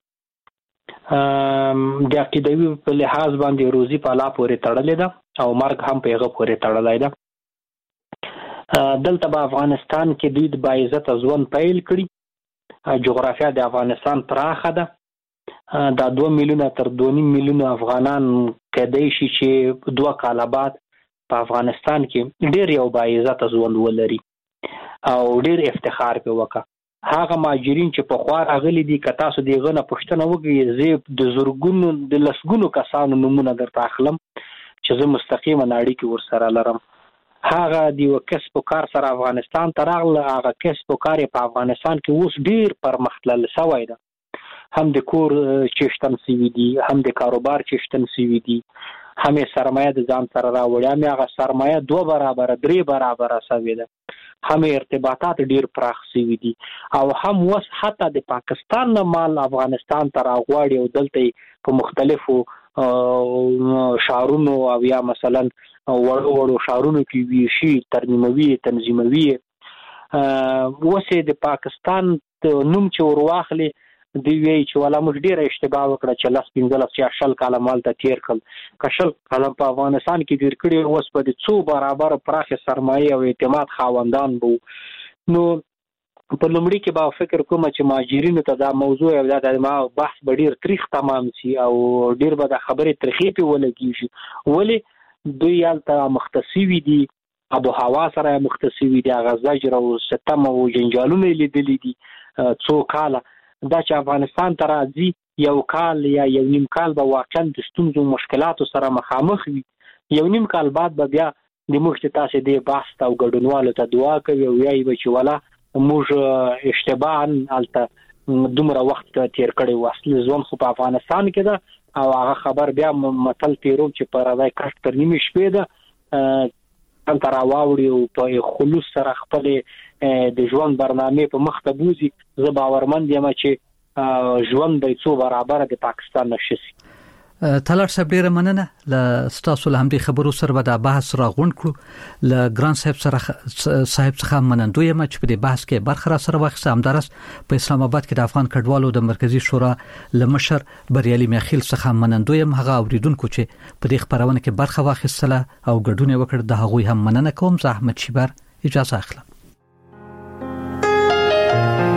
د عقیدوي په لحاظ باندې روزي په لا پورې تړلې ده او مرګ هم په هغه پورې تړلای ده دلته په افغانستان کې د باعزت ژوند پیل کړي جغرافیا د افغانستان پراخه ده دا دوه میلیونه تر دوه نیم میلیونه افغانان کېدای شي چې دوه کال بعد په افغانستان کې ډېر یو باعزت ژوند ولري او ډېر افتخار په وکړي هغه مهاجرین چې په خوا راغلي دي که تاسو دغه نه پوښتنه وکړئ زه د زورګونو د لسګونو کسانو نمونه درته اخلم چې زه مستقیمه اړیکې ورسره لرم هغه د یو کسب و کار سره افغانستان ته راغله هغه کسب و کار په افغانستان کې اوس ډیر پرمختللی شوی ده هم د کور چشتن سوي دي هم د کاروبار چشتن سوي دي هم سرمایه د ځان سره راوړي هم هغه سرمایه دوه برابر درې برابر شوی ده هم ارتباطات ډیر پراخ شوي دي او هم وس حتی د پاکستان نه مال افغانستان ته راغواړي او دلته په مختلفو شهرونو او یا مثلا وړو وړو شهرونو کې وی شي ترمیموي تنظیموي وسه د پاکستان نوم چې ورواخلي دی وی چې ولا موږ ډیره اشتباه وکړه چې لاس پنځلس یا شل کاله مال ته تیر کړ کشل کاله په افغانستان کې ډیر کړي اوس په دې څو برابر پراخه سرمایه او اعتماد خاوندان وو نو په لومړي کې به فکر کوم چې مهاجرینو ته دا موضوع او دا د ما بحث ډیر تاریخ تمام شي او ډیر به د خبرې تاریخي په ولګي شي ولی دوی یالته مختصوي دي ابو هوا سره مختصوي دي غزاجر او ستم او جنجالونه لیدلې دي څو کاله دا چې افغانستان ته راځي یو کال یا یو نیم کال به واقعا د ستونزو مشکلاتو سره مخامخ وي یو نیم کال بعد به بیا د موږ ته تاسو د بحث او ګډونوالو ته دعا کوي او یای بچ ولا موږ اشتباهاً الته دومره وخت تیر کړی واسل ځون خو په افغانستان کې ده او هغه خبر بیا متل تیرو چې پر راځي کټ تر نیمه شپې ده ان تر واوړي او په خلوص سره خپل د ژوند برنامه په مخ ته بوزي زه باورمند یم چې ژوند به څو برابر د پاکستان نشي. تلار صاحب ډیره مننه ل ستاسو له همدې خبرو سره به د بحث را غونډ کړو ل ګران صاحب سره صاحب څخه منندوی یم چې په دې بحث کې برخه را سره واخیسته. همدارس په اسلام آباد کې د افغان کډوالو د مرکزی شورا لمشر بریالي میخیل څخه منندوی یم. هغه اوریدونکو چې په دې خبرونه کې برخه واخیستله او ګډون وکړ د هغوی هم مننه کوم. زه احمد شیبر اجازه اخلم.